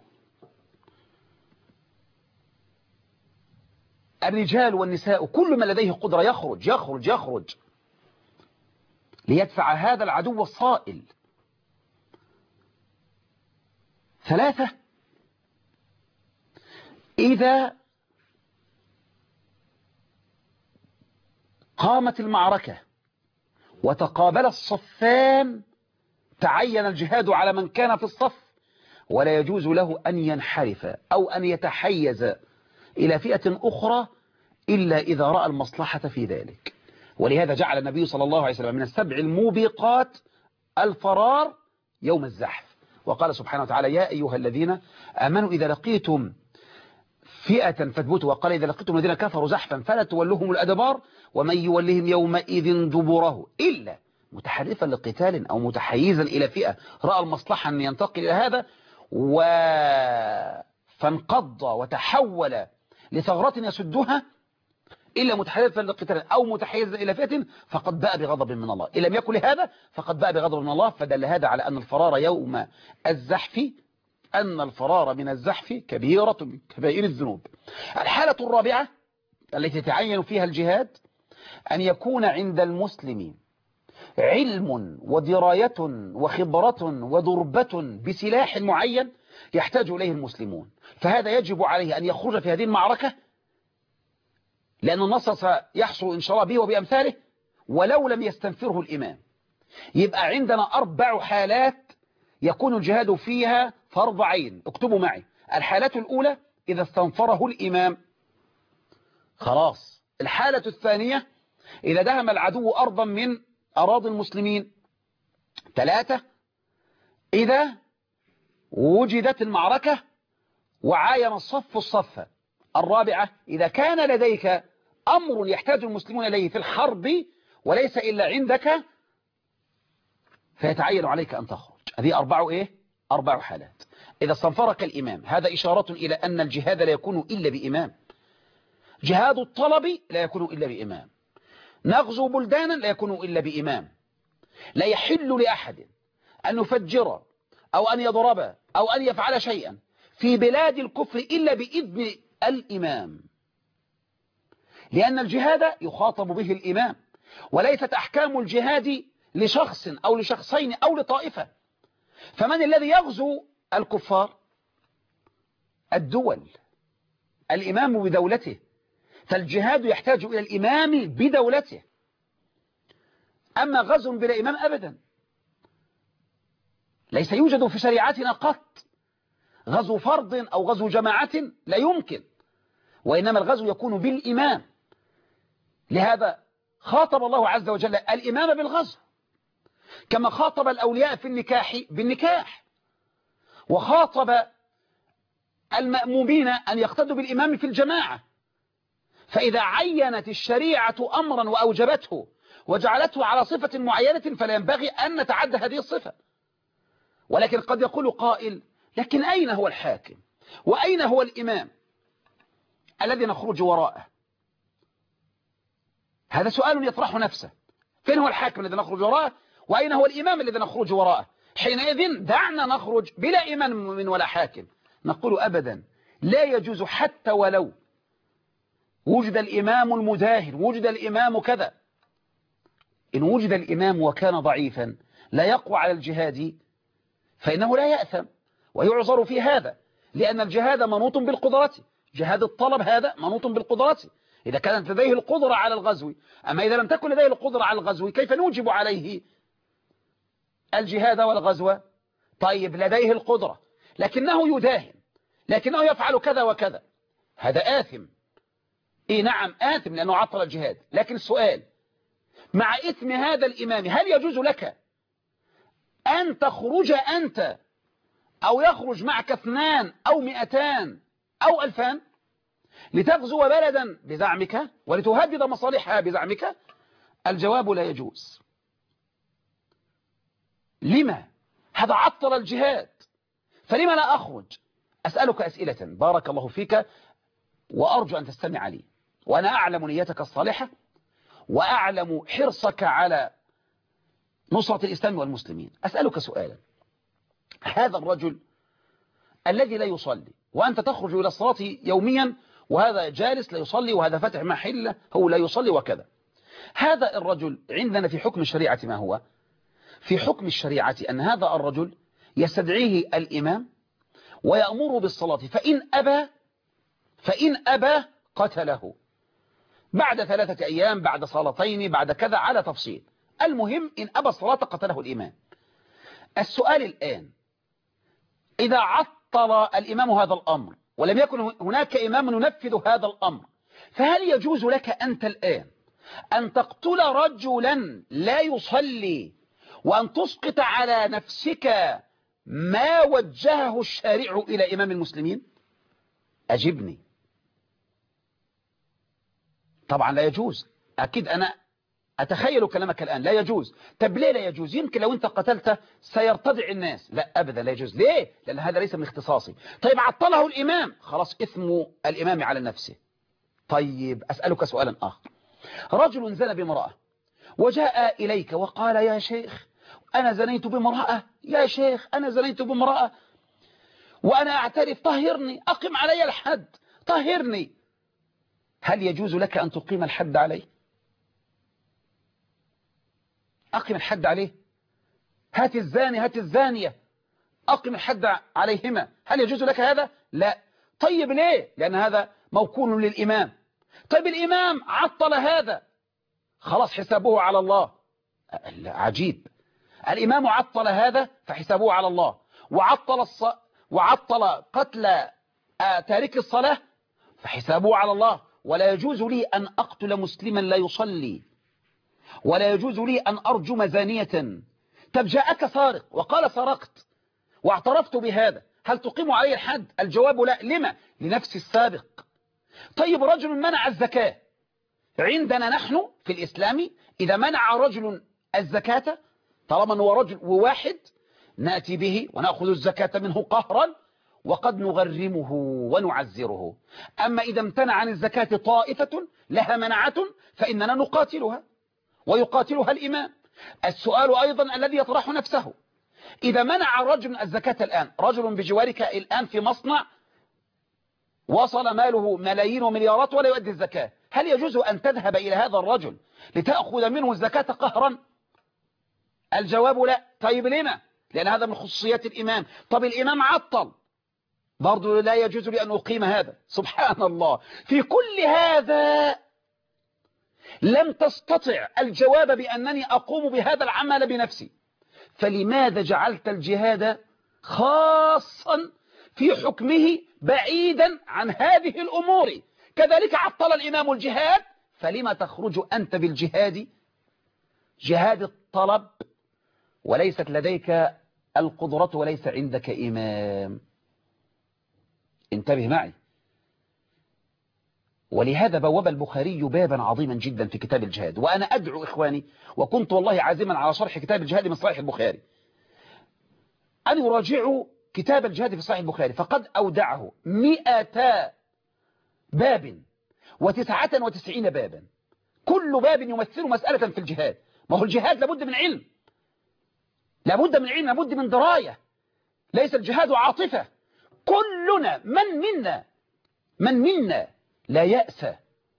الرجال والنساء كل من لديه قدرة يخرج يخرج يخرج ليدفع هذا العدو الصائل. ثلاثة، إذا قامت المعركة وتقابل الصفان تعين الجهاد على من كان في الصف ولا يجوز له أن ينحرف أو أن يتحيز إلى فئة أخرى إلا إذا رأى المصلحة في ذلك. ولهذا جعل النبي صلى الله عليه وسلم من السبع الموبقات الفرار يوم الزحف، وقال سبحانه وتعالى يا أيها الذين آمنوا إذا لقيتم فئة فاثبتوا، وقال إذا لقيتم الذين كفروا زحفا فلا تولوهم الأدبار ومن يولهم يومئذ دبره إلا متحرفا لقتال أو متحيزا إلى فئة رأى المصلحة أن ينتقل إلى هذا و... فانقض وتحول لثغرة يسدها إلا متحرفا لقتال أو متحيزا إلى فئة فقد باء بغضب من الله. إن لم يكن لهذا فقد باء بغضب من الله. فدل هذا على أن الفرار يوم الزحف أن الفرار من الزحف كبيرة من كبائر الذنوب. الحالة الرابعة التي يتعين فيها الجهاد أن يكون عند المسلم علم ودراية وخبرة ودربة بسلاح معين يحتاج إليه المسلمون، فهذا يجب عليه أن يخرج في هذه المعركة لأن النصر سيحصل إن شاء الله به وبأمثاله ولو لم يستنفره الإمام. يبقى عندنا أربع حالات يكون الجهاد فيها فرض عين. اكتبوا معي: الحالة الأولى إذا استنفره الإمام، خلاص. الحالة الثانية إذا دهم العدو أرضا من أراضي المسلمين. ثلاثة، إذا وجدت المعركة وعاين الصف الصف. الرابعة، إذا كان لديك أمر يحتاج المسلمون إليه في الحرب وليس إلا عندك فيتعين عليك أن تخرج. هذه أربع إيه؟ أربع حالات. إذا استنفرك الإمام هذا إشارة إلى أن الجهاد لا يكون إلا بإمام. جهاد الطلب لا يكون إلا بإمام. نغزو بلدانا لا يكون إلا بإمام. لا يحل لأحد أن يفجر أو أن يضرب أو أن يفعل شيئا في بلاد الكفر إلا بإذن الإمام، لأن الجهاد يخاطب به الإمام، وليست أحكام الجهاد لشخص أو لشخصين أو لطائفة. فمن الذي يغزو الكفار؟ الدول، الإمام بدولته، فالجهاد يحتاج إلى الإمام بدولته. أما غزو بلا إمام أبدا ليس يوجد في شريعتنا قط. غزو فرد أو غزو جماعة لا يمكن، وإنما الغزو يكون بالإمام. لهذا خاطب الله عز وجل الإمام بالغزو، كما خاطب الأولياء في النكاح بالنكاح، وخاطب المأمومين أن يقتدوا بالإمام في الجماعة. فإذا عينت الشريعة أمرا وأوجبته وجعلته على صفة معينة فلا ينبغي أن نتعدى هذه الصفة. ولكن قد يقول قائل: لكن أين هو الحاكم وأين هو الإمام الذي نخرج وراءه؟ هذا سؤال يطرح نفسه. فين هو الحاكم الذي نخرج وراءه وأين هو الإمام الذي نخرج وراءه؟ حينئذ دعنا نخرج بلا إمام من ولا حاكم. نقول أبدا لا يجوز، حتى ولو وجد الإمام المداهن، وجد الإمام كذا. إن وجد الإمام وكان ضعيفا لا يقوى على الجهاد فإنه لا يأثم ويعذر في هذا، لأن الجهاد منوط بالقدرة. جهاد الطلب هذا منوط بالقدرة إذا كانت لديه القدرة على الغزو. أما إذا لم تكن لديه القدرة على الغزو كيف نوجب عليه الجهاد والغزو؟ طيب لديه القدرة لكنه يداهن، لكنه يفعل كذا وكذا، هذا آثم. إيه نعم آثم لأنه عطل الجهاد. لكن السؤال: مع إثم هذا الإمام هل يجوز لك أن تخرج أنت أو يخرج معك اثنان أو مئتان أو ألفان لتغزو بلدا بزعمك ولتهدد مصالحها بزعمك؟ الجواب: لا يجوز. لما؟ هذا عطل الجهاد، فلما لا أخرج؟ أسألك أسئلة بارك الله فيك وأرجو أن تستمع لي، وأنا أعلم نيتك الصالحة وأعلم حرصك على نصرة الإسلام والمسلمين. أسألك سؤالا: هذا الرجل الذي لا يصلي وأنت تخرج إلى الصلاة يوميا، وهذا جالس لا يصلي، وهذا فاتح محل هو لا يصلي وكذا، هذا الرجل عندنا في حكم الشريعة ما هو؟ في حكم الشريعة أن هذا الرجل يستدعيه الإمام ويأمر بالصلاة، فإن أبى فإن أبى قتله بعد ثلاثة أيام، بعد صلاتين، بعد كذا، على تفصيل. المهم إن أبى الصلاة قتله الإمام. السؤال الآن: إذا عطل الإمام هذا الأمر ولم يكن هناك إمام ينفذ هذا الأمر، فهل يجوز لك أنت الآن أن تقتل رجلا لا يصلي وأن تسقط على نفسك ما وجهه الشارع إلى إمام المسلمين؟ أجبني. طبعا لا يجوز، أكيد أنا أتخيل كلامك الآن لا يجوز. طب ليه لا يجوز؟ يمكن لو أنت قتلت سيرتدع الناس. لا أبدا لا يجوز. ليه؟ لأن هذا ليس من اختصاصي. طيب عطله الإمام، خلاص إثم الإمام على نفسه. طيب أسألك سؤالا آخر: رجل زنى بامرأة وجاء إليك وقال: يا شيخ أنا زنيت بامرأة، يا شيخ أنا زنيت بامرأة وأنا أعترف، طهرني، أقم علي الحد، طهرني. هل يجوز لك أن تقيم الحد عليه؟ أقم الحد عليه. هات الزاني هات الزانية، أقم الحد عليهما. هل يجوز لك هذا؟ لا. طيب ليه؟ لأن هذا موكول للإمام. طيب الإمام عطل هذا، خلاص حسابه على الله. عجيب، الإمام عطل هذا فحسابه على الله، وعطل الص... وعطل قتل تارك الصلاة فحسابه على الله. ولا يجوز لي أن أقتل مسلما لا يصلي، ولا يجوز لي أن أرجم زانية. طب جاءك سارق وقال سرقت واعترفت بهذا، هل تقيم عليه الحد؟ الجواب لا. لما؟ لنفس السابق. طيب رجل منع الزكاة، عندنا نحن في الإسلام إذا منع رجل الزكاة طالما هو رجل وواحد نأتي به ونأخذ الزكاة منه قهرا وقد نغرمه ونعزره. أما إذا امتنع عن الزكاة طائفة لها منعة فإننا نقاتلها. ويقاتلها الإمام. السؤال أيضا الذي يطرح نفسه، إذا منع رجل الزكاة الآن، رجل بجوارك الآن في مصنع وصل ماله ملايين ومليارات ولا يؤدي الزكاة، هل يجوز أن تذهب إلى هذا الرجل لتأخذ منه الزكاة قهرا؟ الجواب لا. طيب لما؟ لأن هذا من خصوصيات الإمام. طب الإمام عطل، برضو لا يجوز لي أن أقيم هذا. سبحان الله، في كل هذا لم تستطع الجواب بأنني أقوم بهذا العمل بنفسي، فلماذا جعلت الجهاد خاصا في حكمه بعيدا عن هذه الأمور؟ كذلك عطل الإمام الجهاد، فلما تخرج أنت بالجهاد جهاد الطلب وليست لديك القدرة وليس عندك إمام؟ انتبه معي. ولهذا بواب البخاري بابا عظيما جدا في كتاب الجهاد، وأنا أدعو إخواني، وكنت والله عازما على شرح كتاب الجهاد من صحيح البخاري، أن يراجعوا كتاب الجهاد في صحيح البخاري، فقد أودعه مئة باب وتسعة وتسعين بابا، كل باب يمثل مسألة في الجهاد. ما هو الجهاد لابد من علم، لابد من علم، لابد من دراية، ليس الجهاد عاطفة. كلنا من منا من منا لا يأسى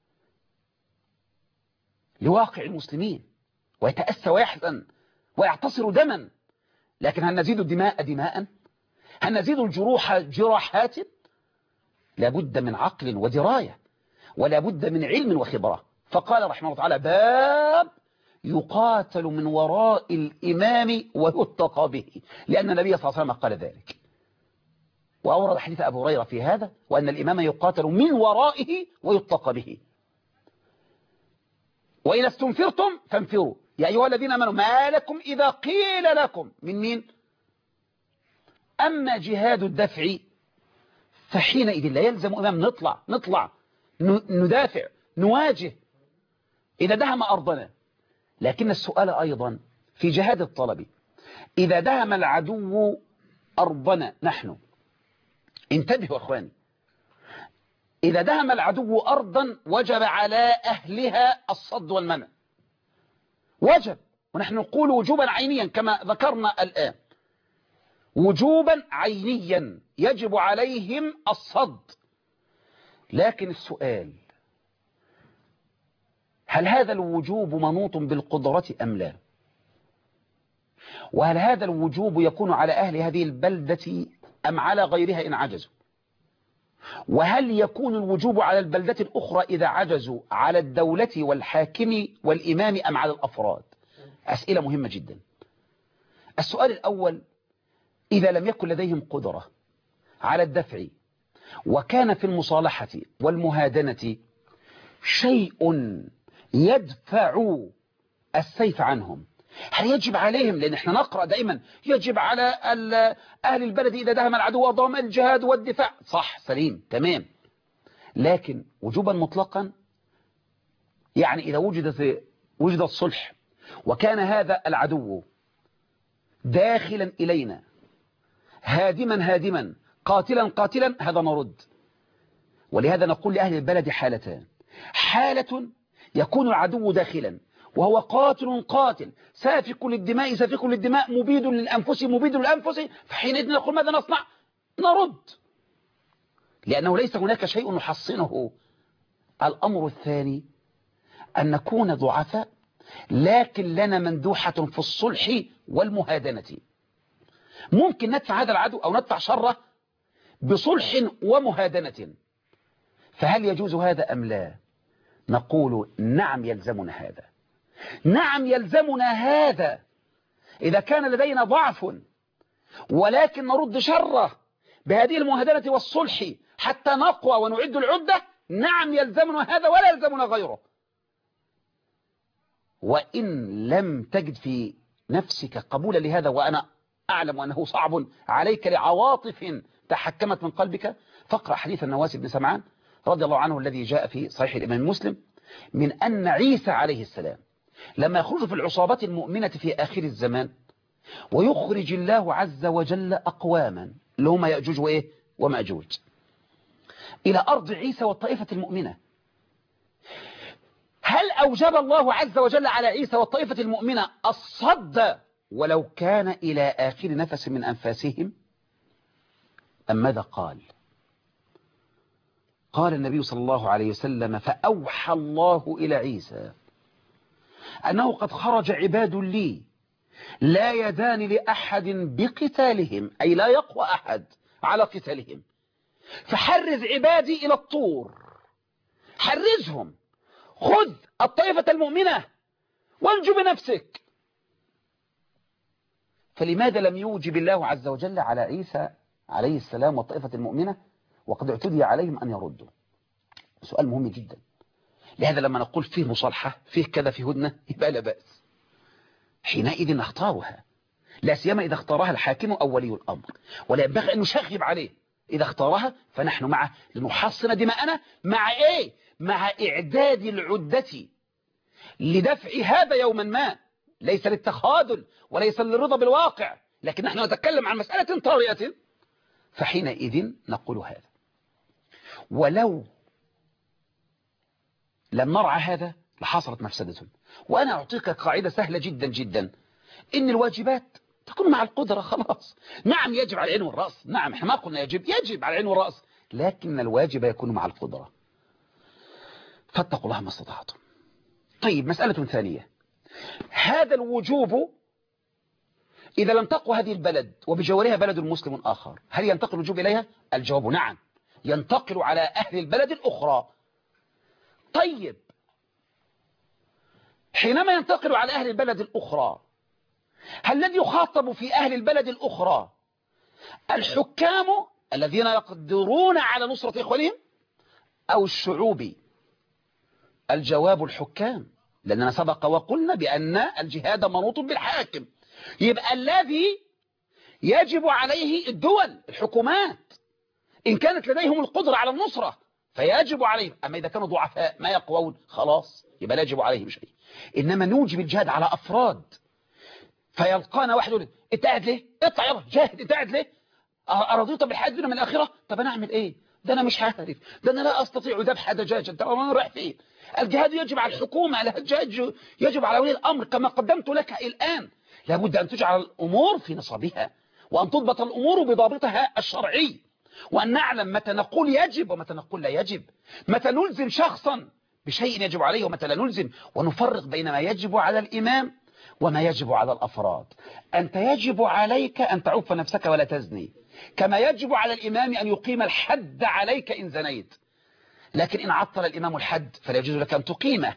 لواقع المسلمين ويتأسى ويحزن ويعتصر دما، لكن هل نزيد الدماء دماء؟ هل نزيد الجروح جراحات؟ لابد من عقل ودراية، ولابد من علم وخبرة. فقال رحمه الله تعالى: باب يقاتل من وراء الإمام ويتقى به، لأن النبي صلى الله عليه وسلم قال ذلك. وأورد حديث أبو هريرة في هذا، وأن الإمام يقاتل من ورائه ويتقى به. وإذا استنفرتم فانفروا يا أيها الذين آمنوا ما لكم إذا قيل لكم من مين؟ أما جهاد الدفع فحينئذ لا يلزم إمام نطلع نطلع ندافع نواجه إذا دهم أرضنا. لكن السؤال أيضا في جهاد الطلب، إذا دهم العدو أرضنا نحن، انتبهوا أخواني، إذا دهم العدو أرضا وجب على أهلها الصد والمنع، وجب، ونحن نقول وجوبا عينيا كما ذكرنا الآن، وجوبا عينيا يجب عليهم الصد. لكن السؤال: هل هذا الوجوب منوط بالقدرة أم لا؟ وهل هذا الوجوب يكون على أهل هذه البلدة أم على غيرها إن عجزوا؟ وهل يكون الوجوب على البلدة الأخرى إذا عجزوا على الدولة والحاكم والإمام أم على الأفراد؟ أسئلة مهمة جدا. السؤال الأول: إذا لم يكن لديهم قدرة على الدفع وكان في المصالحة والمهادنة شيء يدفع السيف عنهم، هل يجب عليهم؟ لأن احنا نقرأ دائما يجب على أهل البلد إذا دهم العدو أرضهم الجهاد والدفاع، صح، سليم، تمام. لكن وجوبا مطلقا، يعني إذا وجد وجد الصلح وكان هذا العدو داخلا إلينا هادما هادما قاتلا قاتلا، هذا نرد. ولهذا نقول لأهل البلد حالتان: حالة يكون العدو داخلا وهو قاتل قاتل سافك للدماء سافك للدماء مبيد للأنفس مبيد للأنفس، فحينئذ نقول ماذا نصنع؟ نرد، لأنه ليس هناك شيء نحصنه. الأمر الثاني أن نكون ضعفاء لكن لنا مندوحة في الصلح والمهادنة، ممكن ندفع هذا العدو أو ندفع شره بصلح ومهادنة. فهل يجوز هذا أم لا؟ نقول نعم يلزمنا هذا، نعم يلزمنا هذا إذا كان لدينا ضعف، ولكن نرد شره بهذه المهادنة والصلح حتى نقوى ونعد العدة. نعم يلزمنا هذا ولا يلزمنا غيره. وإن لم تجد في نفسك قبولا لهذا، وأنا أعلم أنه صعب عليك لعواطف تحكمت من قلبك، فاقرأ حديث النواس بن سمعان رضي الله عنه الذي جاء في صحيح الإمام مسلم، من أن عيسى عليه السلام لما يخرج في العصابة المؤمنة في آخر الزمان ويخرج الله عز وجل أقواما اللي هم يأجوج وإيه ومأجوج إلى أرض عيسى والطائفة المؤمنة، هل فأوجب الله عز وجل على عيسى والطائفة المؤمنة الصد ولو كان إلى آخر نفس من أنفاسهم. أم ماذا قال؟ قال النبي صلى الله عليه وسلم: فأوحى الله إلى عيسى أنه قد خرج عباد لي لا يدان لأحد بقتالهم، أي لا يقوى أحد على قتالهم، فحرز عبادي إلى الطور، حرزهم، خذ الطائفة المؤمنة وانجو بنفسك. فلماذا لم يوجب الله عز وجل على عيسى عليه السلام والطائفة المؤمنة وقد اعتدي عليهم أن يردوا؟ سؤال مهم جدا. لهذا لما نقول فيه مصالحة، فيه كذا، فيه هدنة، يبقى لا بأس، حينئذ نختارها، لا سيما إذا اختارها الحاكم أو ولي الأمر، ولا ينبغي أن نشغب عليه. إذا اختارها فنحن معه لنحصن دماءنا، مع إيه؟ مع إعداد العدة لدفع هذا يوما ما، ليس للتخاذل وليس للرضا بالواقع، لكن نحن نتكلم عن مسألة طارئة. فحينئذ نقول هذا. ولو لم نرعى هذا لحصلت مفسدة. وأنا أعطيك قاعدة سهلة جدا جدا، إن الواجبات تكون مع القدرة خلاص. نعم يجب على العين والرأس، نعم احنا ما قلنا يجب، يجب على العين والرأس، لكن الواجب يكون مع القدرة. فاتقوا الله ما استطعتم. طيب، مسألة ثانية، هذا الوجوب إذا لم تقوى هذه البلد وبجوارها بلد مسلم آخر، هل ينتقل الوجوب إليها؟ الجواب نعم، ينتقل على أهل البلد الأخرى. طيب، حينما ينتقل على أهل البلد الأخرى، هل الذي يخاطب في أهل البلد الأخرى الحكام الذين يقدرون على نصرة إخوانهم أو الشعوب؟ الجواب الحكام، لأننا سبق وقلنا بأن الجهاد منوط بالحاكم. يبقى الذي يجب عليه الدول، الحكومات، إن كانت لديهم القدرة على النصرة فيجب عليهم. أما إذا كانوا ضعفاء ما يقوون، خلاص يبقى لا يجب عليهم شيء. إنما نوجب الجهاد على أفراد، فيلقانا واحد يقول: انت قاعد ليه؟ اطلع يلا جاهد، انت قاعد ليه؟ أرضيت بالحياة الدنيا من الآخرة؟ طب أنا أعمل إيه؟ ده أنا مش عارف، ده أنا لا أستطيع ذبح دجاجة، طب أنا رايح فين؟ الجهاد يجب على الحكومة، الجهاد يجب على ولي الأمر، كما قدمت لك الآن. لابد أن تجعل الأمور في نصابها، وأن تضبط الأمور بضابطها الشرعي، وأن نعلم متى نقول يجب ومتى نقول لا يجب، متى نلزم شخصا بشيء يجب عليه ومتى لا نلزم، ونفرق بين ما يجب على الإمام وما يجب على الأفراد. أنت يجب عليك أن تعف نفسك ولا تزني، كما يجب على الإمام أن يقيم الحد عليك إن زنيت، لكن إن عطل الإمام الحد فلا يجوز لك أن تقيمه.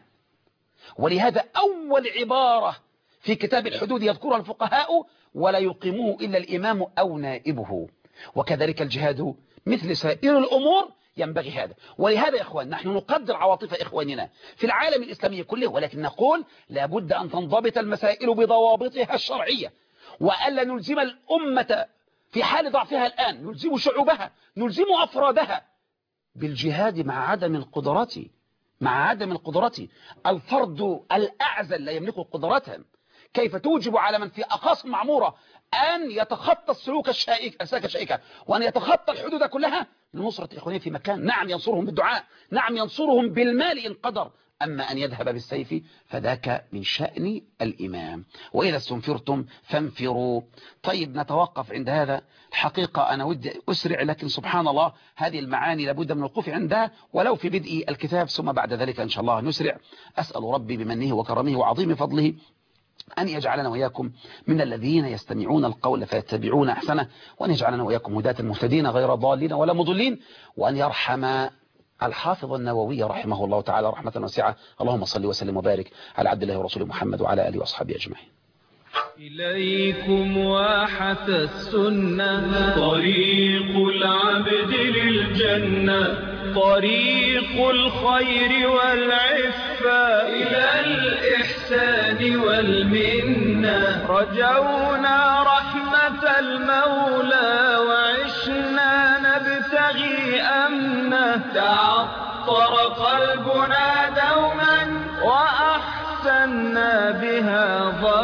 ولهذا أول عبارة في كتاب الحدود يذكرها الفقهاء: ولا يقيمه إلا الإمام أو نائبه. وكذلك الجهاد مثل سائر الأمور ينبغي هذا. ولهذا يا إخوان نحن نقدر عواطف إخواننا في العالم الإسلامي كله، ولكن نقول لابد أن تنضبط المسائل بضوابطها الشرعية، وألا نلزم الأمة في حال ضعفها الآن، نلزم شعوبها، نلزم أفرادها بالجهاد مع عدم القدرات، مع عدم القدرات. الفرد الأعزل لا يملك قدراتهم. كيف توجب على من في أقاصي المعمورة أن يتخطى السلوك الشائك الساكة الشائكة وأن يتخطى الحدود كلها لنصرة إخوانه في مكان؟ نعم ينصرهم بالدعاء، نعم ينصرهم بالمال إن قدر، أما أن يذهب بالسيف فذاك من شأن الإمام. وإذا استنفرتم فانفروا. طيب، نتوقف عند هذا. الحقيقة أنا ودي أسرع، لكن سبحان الله هذه المعاني لابد من الوقوف عندها ولو في بدء الكتاب، ثم بعد ذلك إن شاء الله نسرع. أسأل ربي بمنه وكرمه وعظيم فضله أن يجعلنا وإياكم من الذين يستمعون القول فيتبعون أحسنه، وأن يجعلنا وإياكم هداة مهتدين غير ضالين ولا مضلين، وأن يرحم الحافظ النووي رحمه الله تعالى رحمة واسعة. اللهم صل وسلم وبارك على عبد الله ورسوله محمد وعلى آله وأصحابه أجمعين. إليكم واحة السنة، طريق العبد للجنة، طريق الخير والعفة إلى الإحسان والمنة. رجونا رحمة المولى وعشنا نبتغي أمنه، تعطر قلبنا دوما وأحسنا بها ظنا.